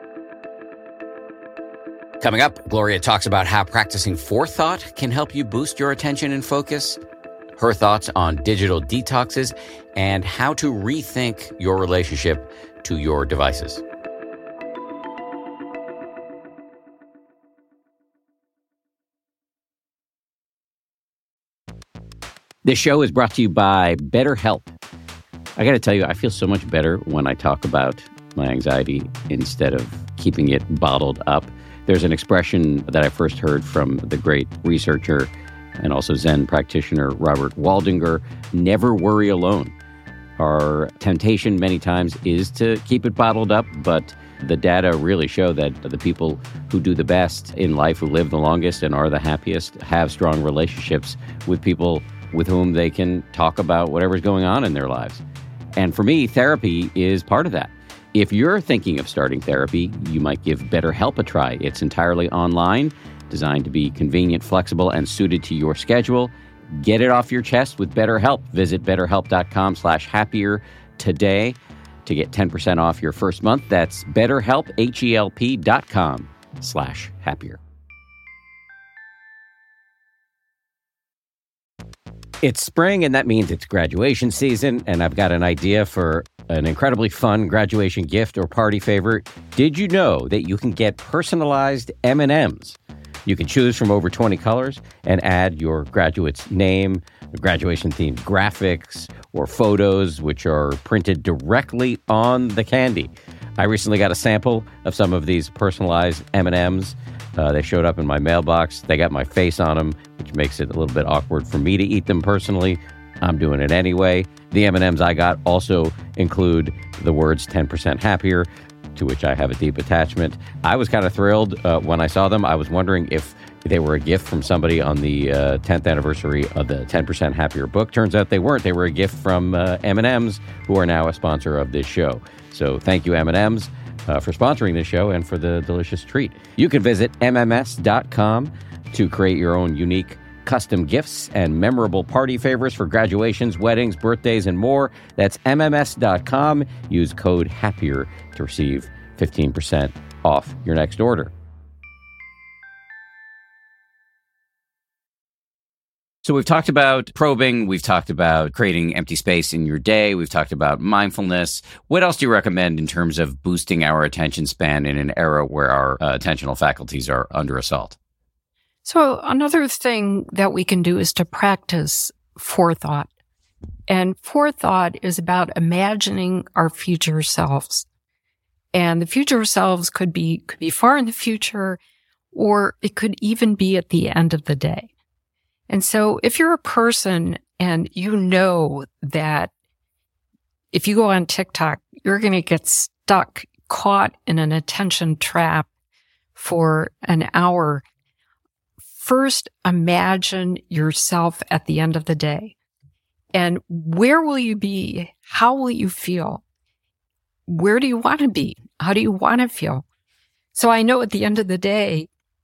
Coming up, Gloria talks about how practicing forethought can help you boost your attention and focus, her thoughts on digital detoxes, and how to rethink your relationship to your devices. This show is brought to you by BetterHelp. I got to tell you, I feel so much better when I talk about my anxiety instead of keeping it bottled up. There's an expression that I first heard from the great researcher and also Zen practitioner Robert Waldinger: never worry alone. Our temptation many times is to keep it bottled up, but the data really show that the people who do the best in life, who live the longest and are the happiest, have strong relationships with people with whom they can talk about whatever's going on in their lives. And for me, therapy is part of that. If you're thinking of starting therapy, you might give BetterHelp a try. It's entirely online, designed to be convenient, flexible, and suited to your schedule. Get it off your chest with BetterHelp. Visit BetterHelp.com/happier today to get 10% off your first month. That's BetterHelp, HELP.com/happier. It's spring, and that means it's graduation season, and I've got an idea for an incredibly fun graduation gift or party favor. Did you know that you can get personalized M&Ms? You can choose from over 20 colors and add your graduate's name, graduation-themed graphics, or photos, which are printed directly on the candy. I recently got a sample of some of these personalized M&Ms. They showed up in my mailbox. They got my face on them, which makes it a little bit awkward for me to eat them personally. I'm doing it anyway. The M&Ms I got also include the words 10% happier, to which I have a deep attachment. I was kind of thrilled when I saw them. I was wondering if they were a gift from somebody on the 10th anniversary of the 10% Happier book. Turns out they weren't. They were a gift from M&Ms, who are now a sponsor of this show. So thank you, M&Ms, for sponsoring this show and for the delicious treat. You can visit MMS.com to create your own unique custom gifts and memorable party favors for graduations, weddings, birthdays, and more. That's MMS.com. Use code HAPPIER to receive 15% off your next order. So we've talked about probing. We've talked about creating empty space in your day. We've talked about mindfulness. What else do you recommend in terms of boosting our attention span in an era where our attentional faculties are under assault? So another thing that we can do is to practice forethought. And forethought is about imagining our future selves. And the future selves could be far in the future, or it could even be at the end of the day. And so if you're a person and you know that if you go on TikTok, you're going to get stuck, caught in an attention trap for an hour, first imagine yourself at the end of the day. And where will you be? How will you feel? Where do you want to be? How do you want to feel? So I know at the end of the day,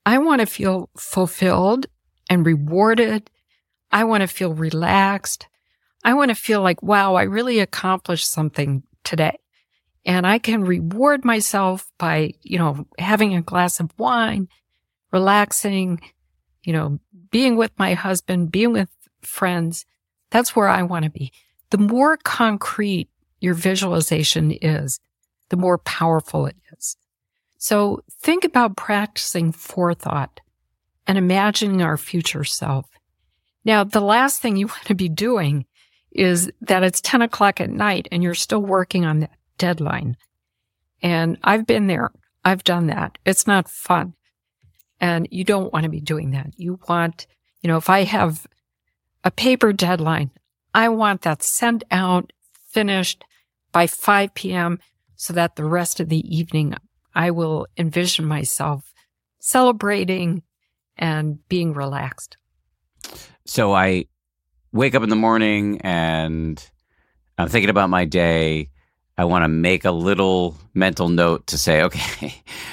I want to feel fulfilled and rewarded. I want to feel relaxed. I want to feel like, wow, I really accomplished something today. And I can reward myself by, having a glass of wine, relaxing, being with my husband, being with friends. That's where I want to be. The more concrete your visualization is, the more powerful it is. So think about practicing forethought and imagining our future self. Now, the last thing you want to be doing is that it's 10 o'clock at night and you're still working on that deadline. And I've been there. I've done that. It's not fun. And you don't want to be doing that. You want, if I have a paper deadline, I want that sent out, finished by 5 p.m. so that the rest of the evening I will envision myself celebrating and being relaxed. So I wake up in the morning and I'm thinking about my day. I want to make a little mental note to say, okay,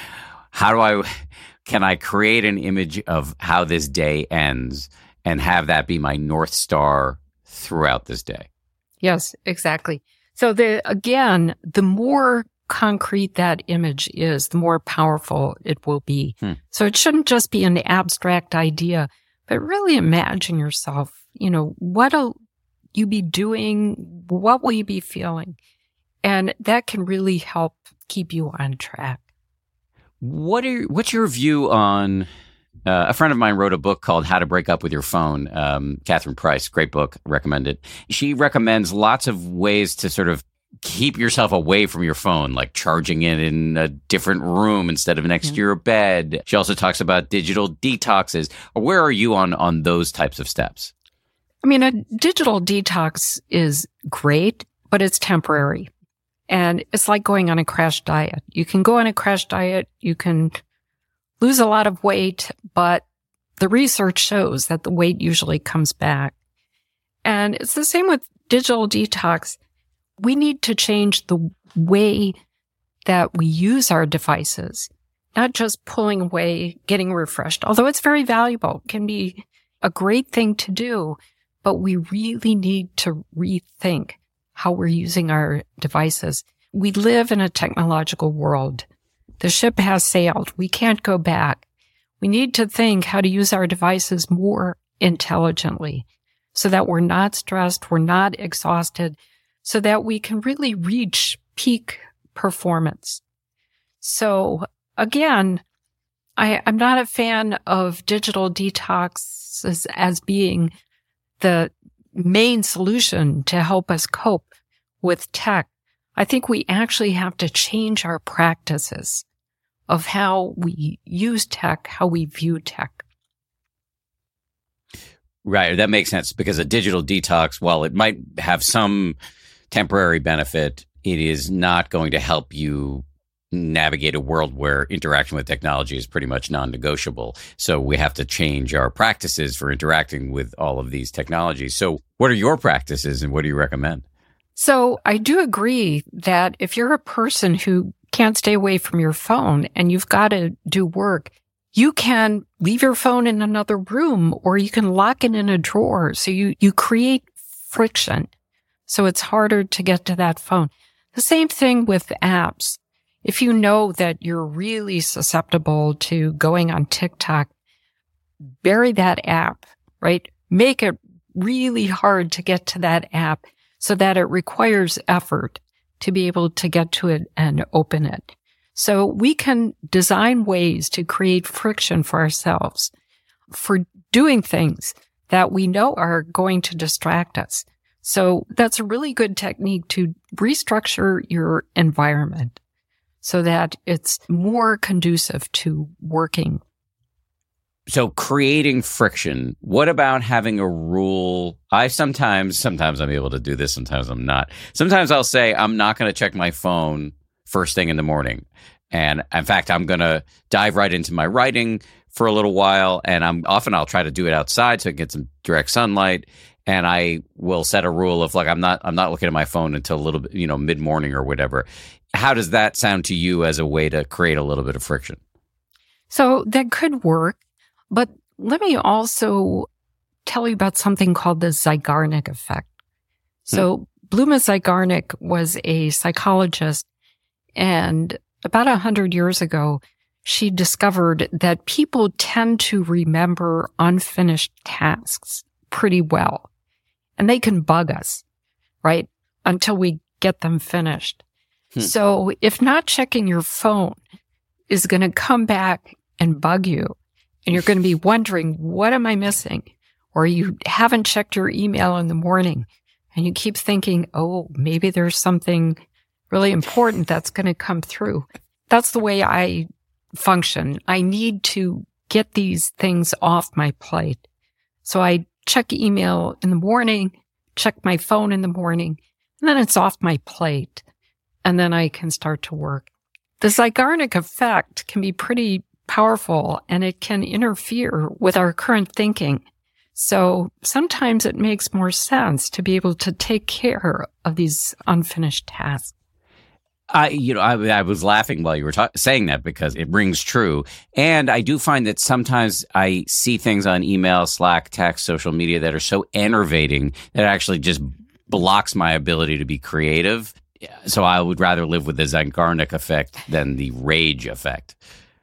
can I create an image of how this day ends and have that be my North Star throughout this day? Yes, exactly. So the more concrete that image is, the more powerful it will be. So it shouldn't just be an abstract idea, but really imagine yourself, what'll you be doing? What will you be feeling? And that can really help keep you on track. What's your view on, a friend of mine wrote a book called How to Break Up with Your Phone. Catherine Price, great book, recommend it. She recommends lots of ways to sort of keep yourself away from your phone, like charging it in a different room instead of next to your bed. She also talks about digital detoxes. Where are you on those types of steps? I mean, a digital detox is great, but it's temporary. And it's like going on a crash diet. You can go on a crash diet, you can lose a lot of weight, but the research shows that the weight usually comes back. And it's the same with digital detox. We need to change the way that we use our devices, not just pulling away, getting refreshed, although it's very valuable, can be a great thing to do, but we really need to rethink how we're using our devices. We live in a technological world. The ship has sailed. We can't go back. We need to think how to use our devices more intelligently so that we're not stressed, we're not exhausted, so that we can really reach peak performance. So again, I'm not a fan of digital detox as being the main solution to help us cope with tech. I think we actually have to change our practices of how we use tech, how we view tech. Right. That makes sense because a digital detox, while it might have some temporary benefit, it is not going to help you navigate a world where interaction with technology is pretty much non-negotiable. So we have to change our practices for interacting with all of these technologies. So what are your practices and what do you recommend? So I do agree that if you're a person who can't stay away from your phone and you've got to do work, you can leave your phone in another room or you can lock it in a drawer. So you create friction. So it's harder to get to that phone. The same thing with apps. If you know that you're really susceptible to going on TikTok, bury that app, right? Make it really hard to get to that app so that it requires effort to be able to get to it and open it. So we can design ways to create friction for ourselves for doing things that we know are going to distract us. So that's a really good technique to restructure your environment so that it's more conducive to working. So creating friction, what about having a rule? Sometimes I'm able to do this, sometimes I'm not. Sometimes I'll say, I'm not going to check my phone first thing in the morning. And in fact, I'm going to dive right into my writing for a little while. And I'll try to do it outside so I can get some direct sunlight. And I will set a rule of like, I'm not looking at my phone until a little bit, mid-morning or whatever. How does that sound to you as a way to create a little bit of friction? So that could work. But let me also tell you about something called the Zeigarnik effect. So Bluma Zeigarnik was a psychologist, and about 100 years ago, she discovered that people tend to remember unfinished tasks pretty well. And they can bug us, right? Until we get them finished. So if not checking your phone is going to come back and bug you, and you're going to be wondering, what am I missing? Or you haven't checked your email in the morning and you keep thinking, oh, maybe there's something really important that's going to come through. That's the way I function. I need to get these things off my plate. So I check email in the morning, check my phone in the morning, and then it's off my plate. And then I can start to work. The Zeigarnik effect can be pretty powerful, and it can interfere with our current thinking. So sometimes it makes more sense to be able to take care of these unfinished tasks. I was laughing while you were saying that because it rings true. And I do find that sometimes I see things on email, Slack, text, social media that are so enervating that it actually just blocks my ability to be creative. So I would rather live with the Zeigarnik effect than the rage effect.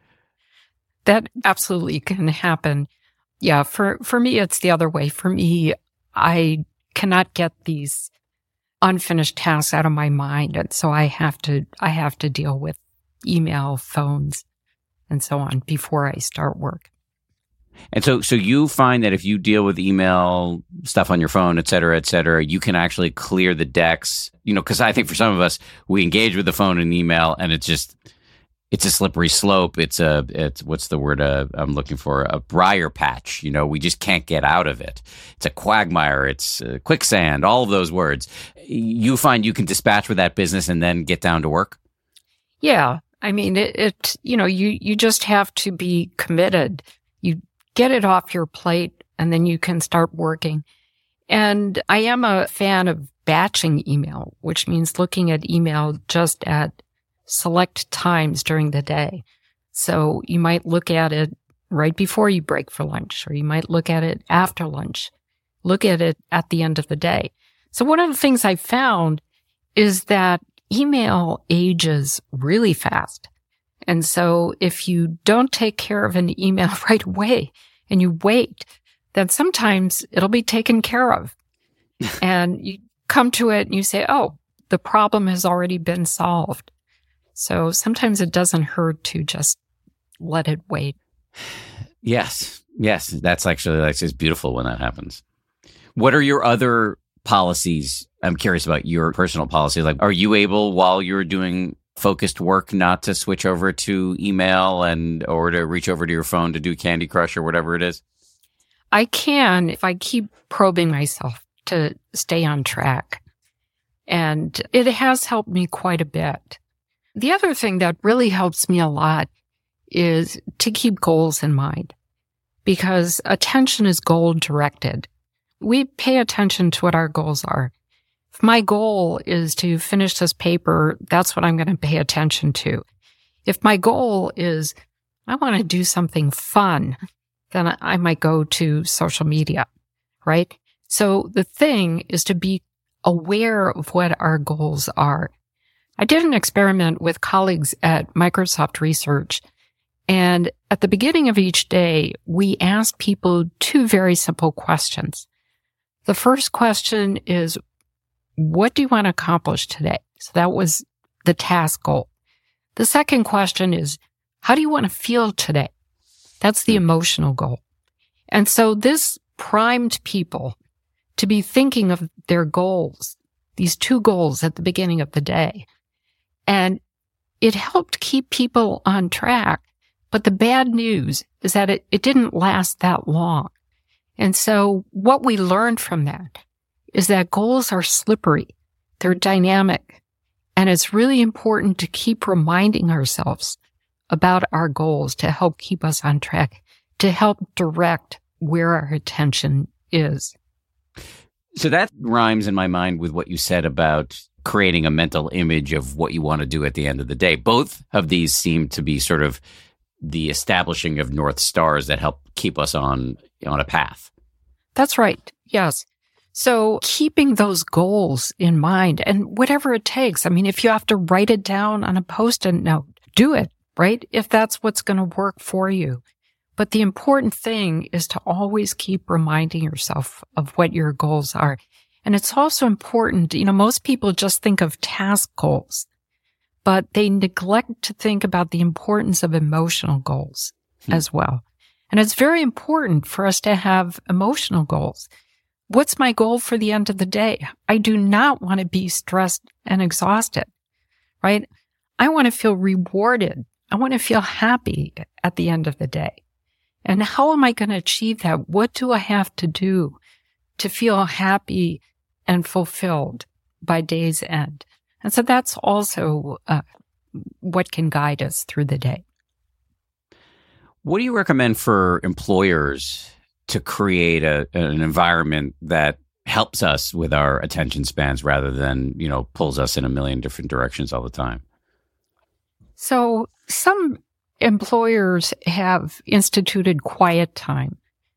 That absolutely can happen. Yeah, for me, it's the other way. For me, I cannot get these unfinished tasks out of my mind. And so I have to deal with email, phones, and so on before I start work. And so you find that if you deal with email stuff on your phone, et cetera, you can actually clear the decks, because I think for some of us, we engage with the phone and email and it's a slippery slope. It's what's the word I'm looking for? A briar patch. We just can't get out of it. It's a quagmire. It's quicksand, all of those words. You find you can dispatch with that business and then get down to work? Yeah. I mean, you just have to be committed. You get it off your plate and then you can start working. And I am a fan of batching email, which means looking at email just at select times during the day. So you might look at it right before you break for lunch, or you might look at it after lunch, look at it at the end of the day. So one of the things I found is that email ages really fast. And so if you don't take care of an email right away and you wait, then sometimes it'll be taken care of. And you come to it and you say, oh, the problem has already been solved. So sometimes it doesn't hurt to just let it wait. Yes. That's just beautiful when that happens. What are your other policies? I'm curious about your personal policy. Like, are you able, while you're doing focused work, not to switch over to email or to reach over to your phone to do Candy Crush or whatever it is? I can if I keep probing myself to stay on track. And it has helped me quite a bit. The other thing that really helps me a lot is to keep goals in mind, because attention is goal directed. We pay attention to what our goals are. If my goal is to finish this paper, that's what I'm going to pay attention to. If my goal is I want to do something fun, then I might go to social media, right? So the thing is to be aware of what our goals are. I did an experiment with colleagues at Microsoft Research, and at the beginning of each day, we asked people two very simple questions. The first question is, what do you want to accomplish today? So that was the task goal. The second question is, how do you want to feel today? That's the emotional goal. And so this primed people to be thinking of their goals, these two goals at the beginning of the day. And it helped keep people on track. But the bad news is that it didn't last that long. And so what we learned from that is that goals are slippery. They're dynamic. And it's really important to keep reminding ourselves about our goals to help keep us on track, to help direct where our attention is. So that rhymes in my mind with what you said about creating a mental image of what you want to do at the end of the day. Both of these seem to be sort of the establishing of North Stars that help keep us on a path. That's right. Yes. So keeping those goals in mind and whatever it takes. I mean, if you have to write it down on a Post-it note, do it, right? If that's what's going to work for you. But the important thing is to always keep reminding yourself of what your goals are. And it's also important, most people just think of task goals, but they neglect to think about the importance of emotional goals as well. And it's very important for us to have emotional goals. What's my goal for the end of the day? I do not want to be stressed and exhausted, right? I want to feel rewarded. I want to feel happy at the end of the day. And how am I going to achieve that? What do I have to do to feel happy and fulfilled by day's end? And so that's also what can guide us through the day. What do you recommend for employers to create an environment that helps us with our attention spans rather than, pulls us in a million different directions all the time? So some employers have instituted quiet time.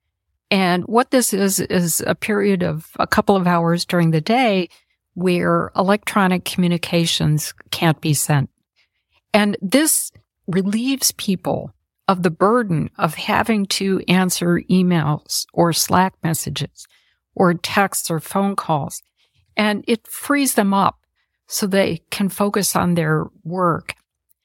And what this is a period of a couple of hours during the day where electronic communications can't be sent. And this relieves people of the burden of having to answer emails or Slack messages or texts or phone calls. And it frees them up so they can focus on their work.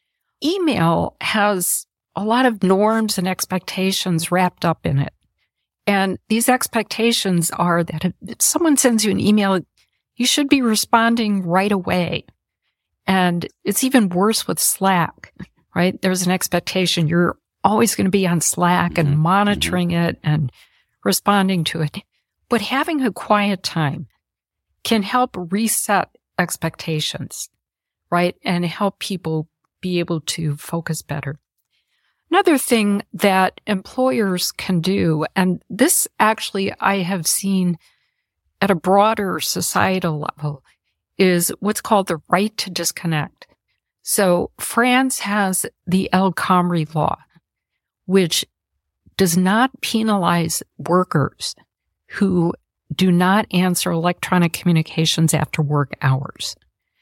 Email has a lot of norms and expectations wrapped up in it. And these expectations are that if someone sends you an email, you should be responding right away. And it's even worse with Slack, right? There's an expectation you're always going to be on Slack and monitoring it and responding to it. But having a quiet time can help reset expectations, right? And help people be able to focus better. Another thing that employers can do, and this actually I have seen at a broader societal level, is what's called the right to disconnect. So France has the El Khomri law, which does not penalize workers who do not answer electronic communications after work hours.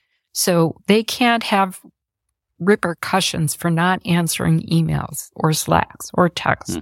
So they can't have repercussions for not answering emails or Slacks or texts.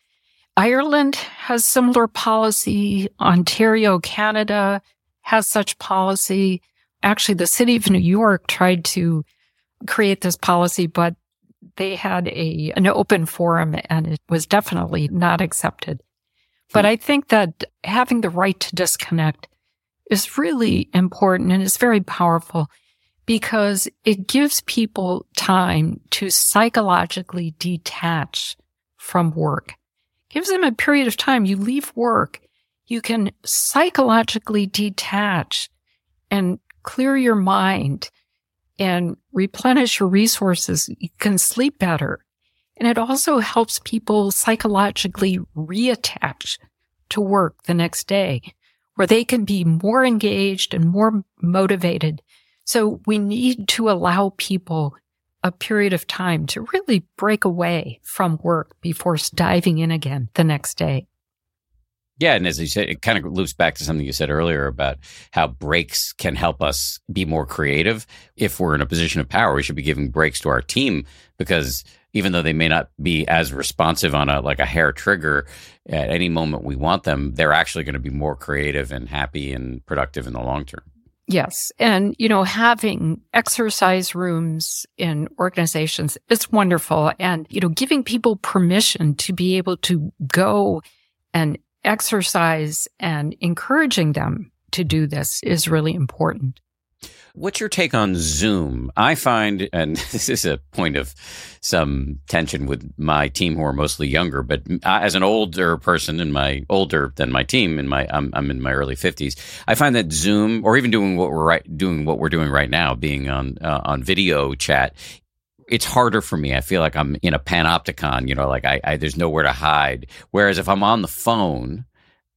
Ireland has similar policy. Ontario, Canada has such policy. Actually, the city of New York tried to create this policy, but they had an open forum and it was definitely not accepted. But I think that having the right to disconnect is really important and is very powerful because it gives people time to psychologically detach from work. Gives them a period of time. You leave work, you can psychologically detach and clear your mind and replenish your resources. You can sleep better. And it also helps people psychologically reattach to work the next day, where they can be more engaged and more motivated. So we need to allow people a period of time to really break away from work before diving in again the next day. Yeah, and as you said, it kind of loops back to something you said earlier about how breaks can help us be more creative. If we're in a position of power, we should be giving breaks to our team because even though they may not be as responsive on a hair trigger at any moment we want them, they're actually going to be more creative and happy and productive in the long term. Yes. And, having exercise rooms in organizations, it's wonderful. And, giving people permission to be able to go and exercise and encouraging them to do this is really important. What's your take on Zoom? I find, and this is a point of some tension with my team who are mostly younger, but as an older person older than my team, I'm in my early 50s. I find that Zoom, or even doing what we're doing right now, being on video chat, it's harder for me. I feel like I'm in a panopticon, there's nowhere to hide. Whereas if I'm on the phone,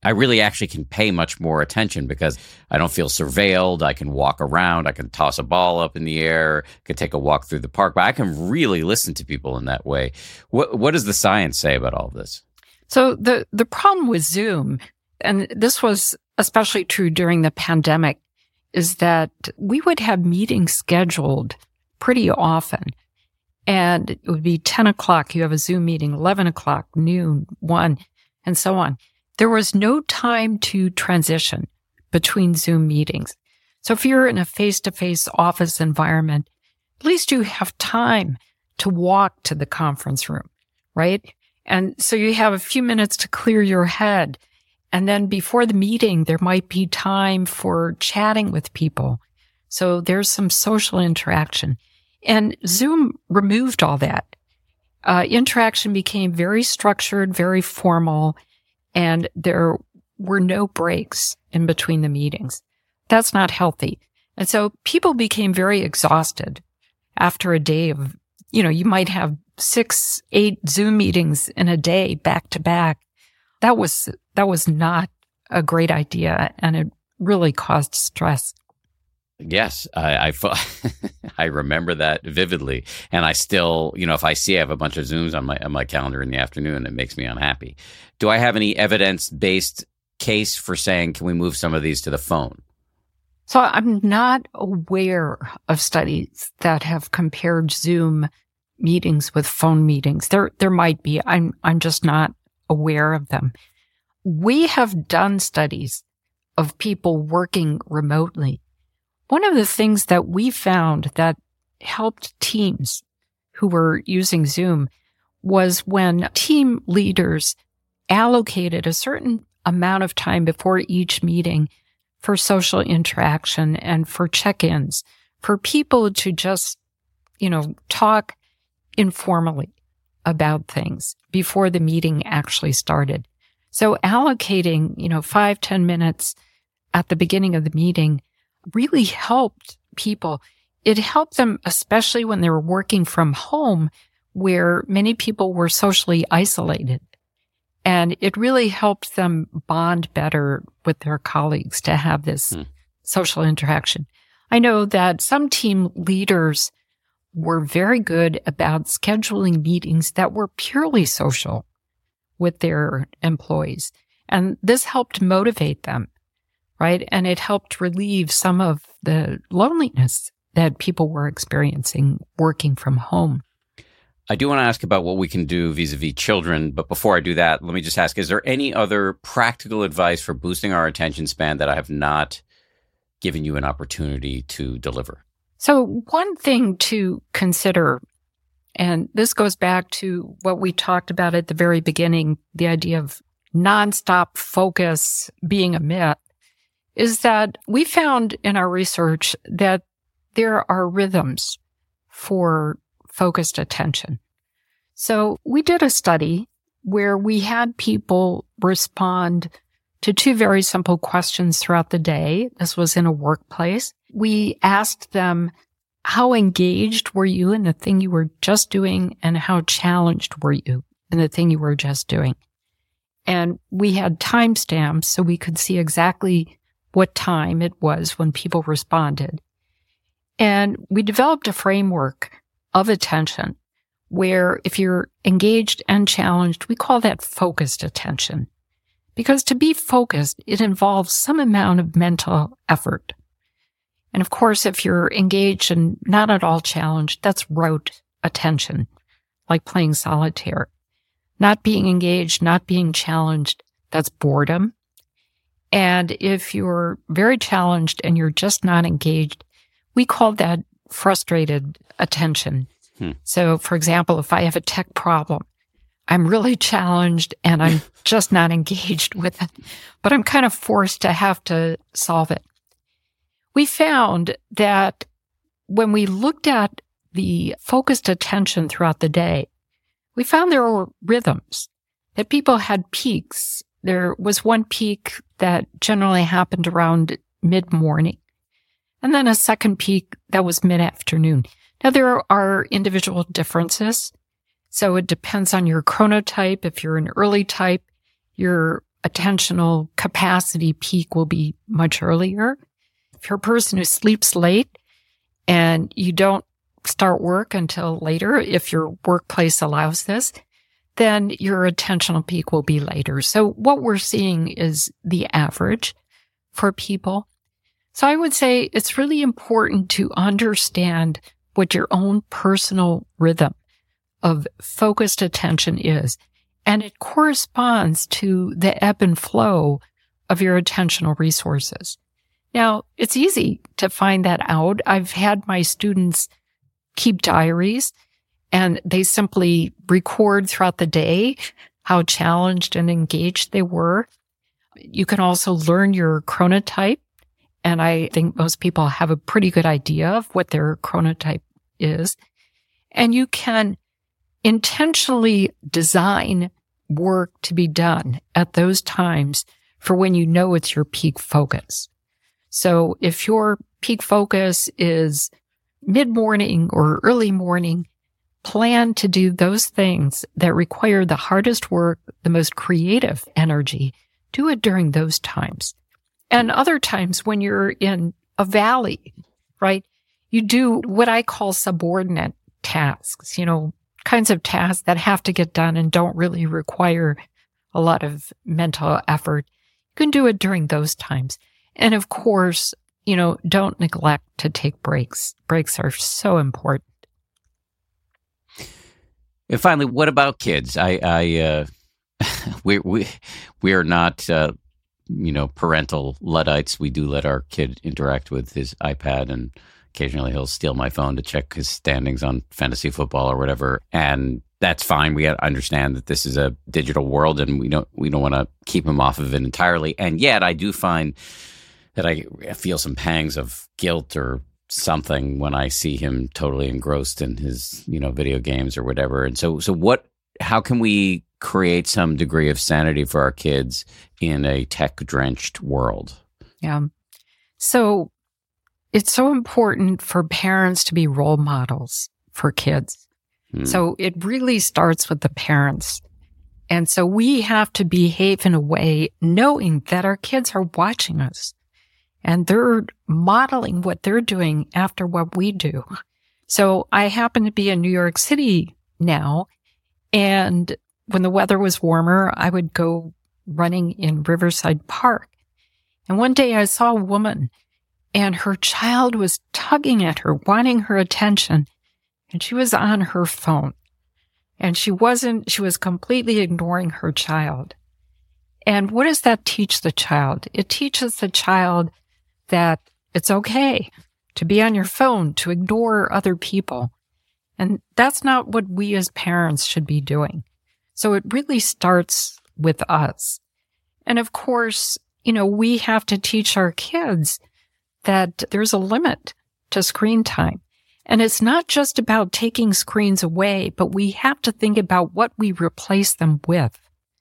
I really actually can pay much more attention because I don't feel surveilled. I can walk around. I can toss a ball up in the air. I can take a walk through the park. But I can really listen to people in that way. What does the science say about all this? So the problem with Zoom, and this was especially true during the pandemic, is that we would have meetings scheduled pretty often. And it would be 10 o'clock, you have a Zoom meeting, 11 o'clock, noon, 1, and so on. There was no time to transition between Zoom meetings. So if you're in a face-to-face office environment, at least you have time to walk to the conference room, right? And so you have a few minutes to clear your head. And then before the meeting, there might be time for chatting with people. So there's some social interaction. And Zoom removed all that. Interaction became very structured, very formal, and there were no breaks in between the meetings. That's not healthy. And so people became very exhausted after a day of, you might have 6, 8 Zoom meetings in a day back to back. That was not a great idea, and it really caused stress. Yes, I I remember that vividly, and I still, if I see I have a bunch of Zooms on my calendar in the afternoon, it makes me unhappy. Do I have any evidence-based case for saying, can we move some of these to the phone? So I'm not aware of studies that have compared Zoom meetings with phone meetings. There might be. I'm just not aware of them. We have done studies of people working remotely. One of the things that we found that helped teams who were using Zoom was when team leaders allocated a certain amount of time before each meeting for social interaction and for check-ins, for people to just, talk informally about things before the meeting actually started. So allocating, 5-10 minutes at the beginning of the meeting really helped people. It helped them, especially when they were working from home, where many people were socially isolated. And it really helped them bond better with their colleagues to have this social interaction. I know that some team leaders were very good about scheduling meetings that were purely social with their employees. And this helped motivate them, right? And it helped relieve some of the loneliness that people were experiencing working from home. I do want to ask about what we can do vis-a-vis children, but before I do that, let me just ask, is there any other practical advice for boosting our attention span that I have not given you an opportunity to deliver? So one thing to consider, and this goes back to what we talked about at the very beginning, the idea of nonstop focus being a myth, is that we found in our research that there are rhythms for focused attention. So we did a study where we had people respond to 2 very simple questions throughout the day. This was in a workplace. We asked them, how engaged were you in the thing you were just doing, and how challenged were you in the thing you were just doing? And we had timestamps so we could see exactly what time it was when people responded. And we developed a framework of attention where if you're engaged and challenged, we call that focused attention. Because to be focused, it involves some amount of mental effort. And of course, if you're engaged and not at all challenged, that's rote attention, like playing solitaire. Not being engaged, not being challenged, that's boredom. And if you're very challenged and you're just not engaged, we call that frustrated attention. So, for example, if I have a tech problem, I'm really challenged and I'm just not engaged with it, but I'm kind of forced to have to solve it. We found that when we looked at the focused attention throughout the day, we found there were rhythms, that people had peaks. There was one peak that generally happened around mid-morning, and then a second peak that was mid-afternoon. Now, there are individual differences, so it depends on your chronotype. If you're an early type, you're attentional capacity peak will be much earlier. If you're a person who sleeps late and you don't start work until later, if your workplace allows this, then your attentional peak will be later. So what we're seeing is the average for people. So I would say it's really important to understand what your own personal rhythm of focused attention is. And it corresponds to the ebb and flow of your attentional resources. Now, it's easy to find that out. I've had my students keep diaries, and they simply record throughout the day how challenged and engaged they were. You can also learn your chronotype, and I think most people have a pretty good idea of what their chronotype is. And you can intentionally design work to be done at those times for when you know it's your peak focus. So if your peak focus is mid-morning or early morning, plan to do those things that require the hardest work, the most creative energy. Do it during those times. And other times when you're in a valley, right, you do what I call subordinate tasks, kinds of tasks that have to get done and don't really require a lot of mental effort. You can do it during those times. And of course, don't neglect to take breaks. Breaks are so important. And finally, what about kids? We are not, parental Luddites. We do let our kid interact with his iPad, and occasionally he'll steal my phone to check his standings on fantasy football or whatever. And that's fine. We understand that this is a digital world, and we don't want to keep him off of it entirely. And yet, I do find that I feel some pangs of guilt or something when I see him totally engrossed in his, video games or whatever. And so how can we create some degree of sanity for our kids in a tech-drenched world? Yeah. So it's so important for parents to be role models for kids. So it really starts with the parents. And so we have to behave in a way knowing that our kids are watching us. And they're modeling what they're doing after what we do. So I happen to be in New York City now. And when the weather was warmer, I would go running in Riverside Park. And one day I saw a woman, and her child was tugging at her, wanting her attention. And she was on her phone. And she was completely ignoring her child. And what does that teach the child? It teaches the child that it's okay to be on your phone, to ignore other people. And that's not what we as parents should be doing. So it really starts with us. And of course, we have to teach our kids that there's a limit to screen time. And it's not just about taking screens away, but we have to think about what we replace them with.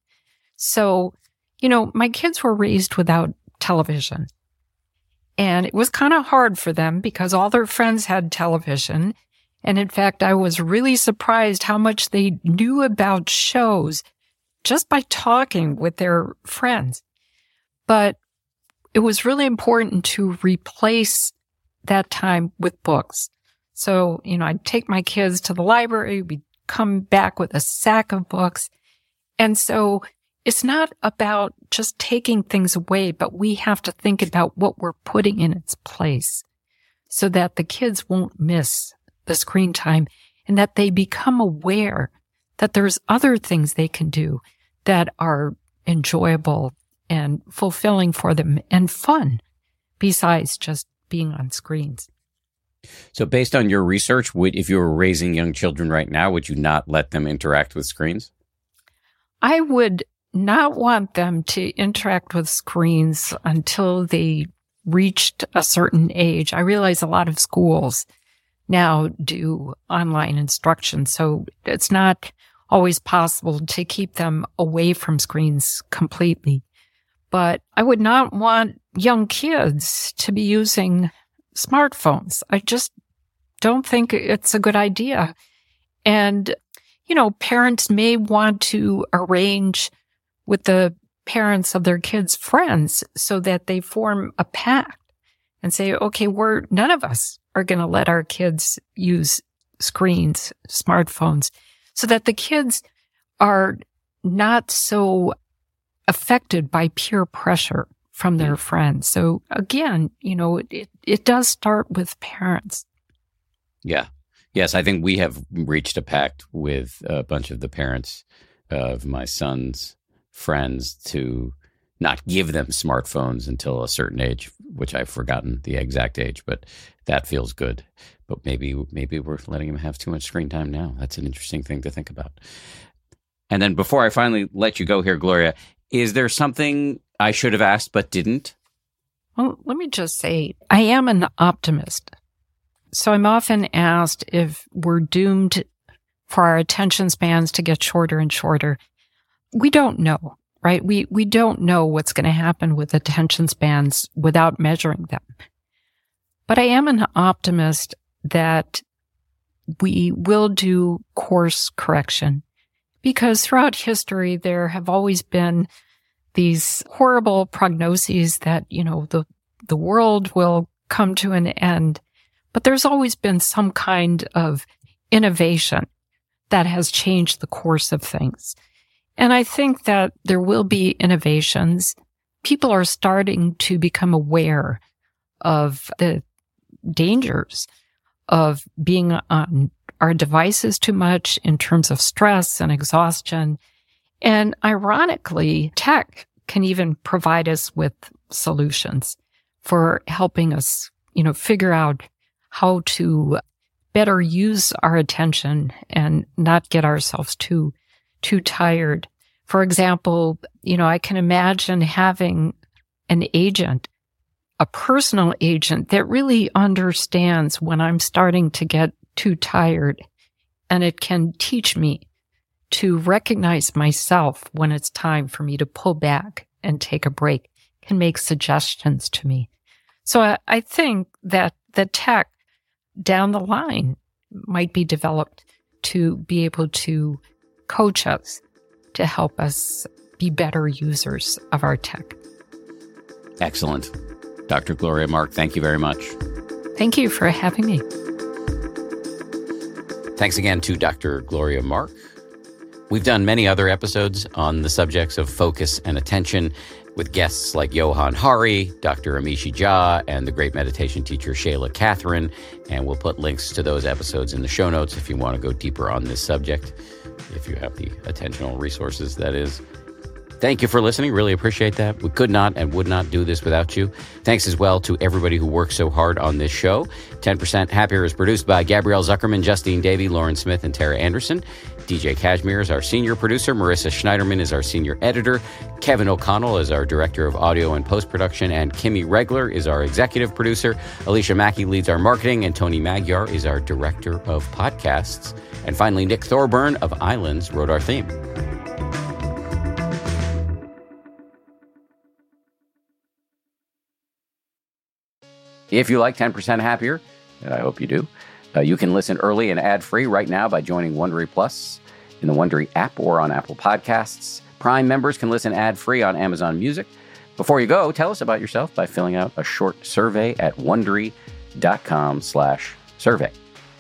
So, my kids were raised without television. And it was kind of hard for them because all their friends had television. And in fact, I was really surprised how much they knew about shows just by talking with their friends. But it was really important to replace that time with books. So, I'd take my kids to the library, we'd come back with a sack of books. And so it's not about just taking things away, but we have to think about what we're putting in its place so that the kids won't miss the screen time and that they become aware that there's other things they can do that are enjoyable and fulfilling for them and fun besides just being on screens. So based on your research, if you were raising young children right now, would you not let them interact with screens? I would not want them to interact with screens until they reached a certain age. I realize a lot of schools now do online instruction, so it's not always possible to keep them away from screens completely. But I would not want young kids to be using smartphones. I just don't think it's a good idea. And, parents may want to arrange with the parents of their kids' friends so that they form a pact and say, okay, none of us are going to let our kids use screens, smartphones, so that the kids are not so affected by peer pressure from their friends. So again, it does start with parents. Yeah. Yes, I think we have reached a pact with a bunch of the parents of my son's friends to not give them smartphones until a certain age, which I've forgotten the exact age, but that feels good. But maybe we're letting him have too much screen time now. That's an interesting thing to think about. And then before I finally let you go here, Gloria, is there something I should have asked but didn't? Well, let me just say, I am an optimist. So I'm often asked if we're doomed for our attention spans to get shorter and shorter. We don't know, right? We don't know what's going to happen with attention spans without measuring them. But I am an optimist that we will do course correction, because throughout history, there have always been these horrible prognoses that, the world will come to an end. But there's always been some kind of innovation that has changed the course of things. And I think that there will be innovations. People are starting to become aware of the dangers of being on our devices too much in terms of stress and exhaustion. And ironically, tech can even provide us with solutions for helping us, figure out how to better use our attention and not get ourselves too tired. For example, I can imagine having an agent, a personal agent that really understands when I'm starting to get too tired, and it can teach me to recognize myself when it's time for me to pull back and take a break, can make suggestions to me. So I think that the tech down the line might be developed to be able to coach us, to help us be better users of our tech. Excellent. Dr. Gloria Mark, thank you very much. Thank you for having me. Thanks again to Dr. Gloria Mark. We've done many other episodes on the subjects of focus and attention with guests like Johan Hari, Dr. Amishi Jha, and the great meditation teacher Shayla Catherine. And we'll put links to those episodes in the show notes if you want to go deeper on this subject, if you have the attentional resources, that is. Thank you for listening. Really appreciate that. We could not and would not do this without you. Thanks as well to everybody who works so hard on this show. 10% Happier is produced by Gabrielle Zuckerman, Justine Davey, Lauren Smith, and Tara Anderson. DJ Kashmir is our senior producer. Marissa Schneiderman is our senior editor. Kevin O'Connell is our director of audio and post-production. And Kimmy Regler is our executive producer. Alicia Mackey leads our marketing. And Tony Magyar is our director of podcasts. And finally, Nick Thorburn of Islands wrote our theme. If you like 10% Happier, and I hope you do, you can listen early and ad-free right now by joining Wondery Plus in the Wondery app or on Apple Podcasts. Prime members can listen ad-free on Amazon Music. Before you go, tell us about yourself by filling out a short survey at Wondery.com/survey.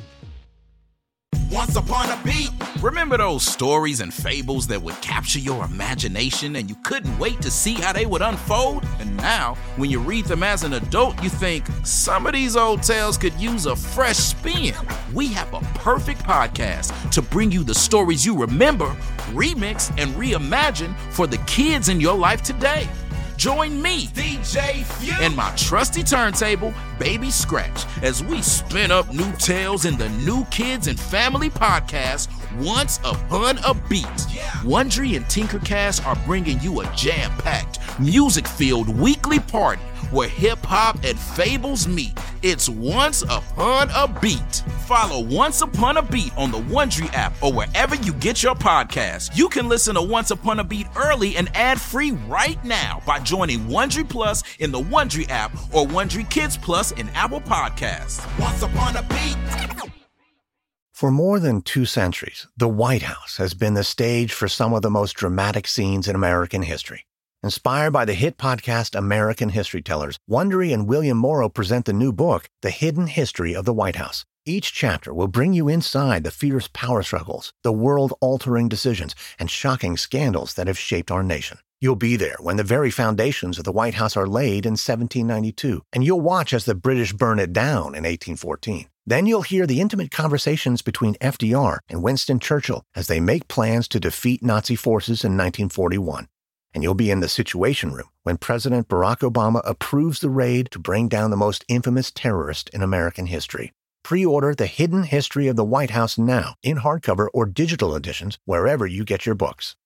Once upon a beat. Remember those stories and fables that would capture your imagination and you couldn't wait to see how they would unfold? And now, when you read them as an adult, you think, some of these old tales could use a fresh spin. We have a perfect podcast to bring you the stories you remember, remix, and reimagine for the kids in your life today. Join me, DJ Few, and my trusty turntable, Baby Scratch, as we spin up new tales in the New Kids and Family podcast, Once Upon a Beat. Wondery and Tinkercast are bringing you a jam-packed, music-filled weekly party where hip-hop and fables meet. It's Once Upon a Beat. Follow Once Upon a Beat on the Wondery app or wherever you get your podcasts. You can listen to Once Upon a Beat early and ad-free right now by joining Wondery Plus in the Wondery app or Wondery Kids Plus in Apple Podcasts. Once Upon a Beat. For more than 2 centuries, the White House has been the stage for some of the most dramatic scenes in American history. Inspired by the hit podcast American History Tellers, Wondery and William Morrow present the new book, The Hidden History of the White House. Each chapter will bring you inside the fierce power struggles, the world-altering decisions, and shocking scandals that have shaped our nation. You'll be there when the very foundations of the White House are laid in 1792, and you'll watch as the British burn it down in 1814. Then you'll hear the intimate conversations between FDR and Winston Churchill as they make plans to defeat Nazi forces in 1941. And you'll be in the Situation Room when President Barack Obama approves the raid to bring down the most infamous terrorist in American history. Pre-order The Hidden History of the White House now in hardcover or digital editions wherever you get your books.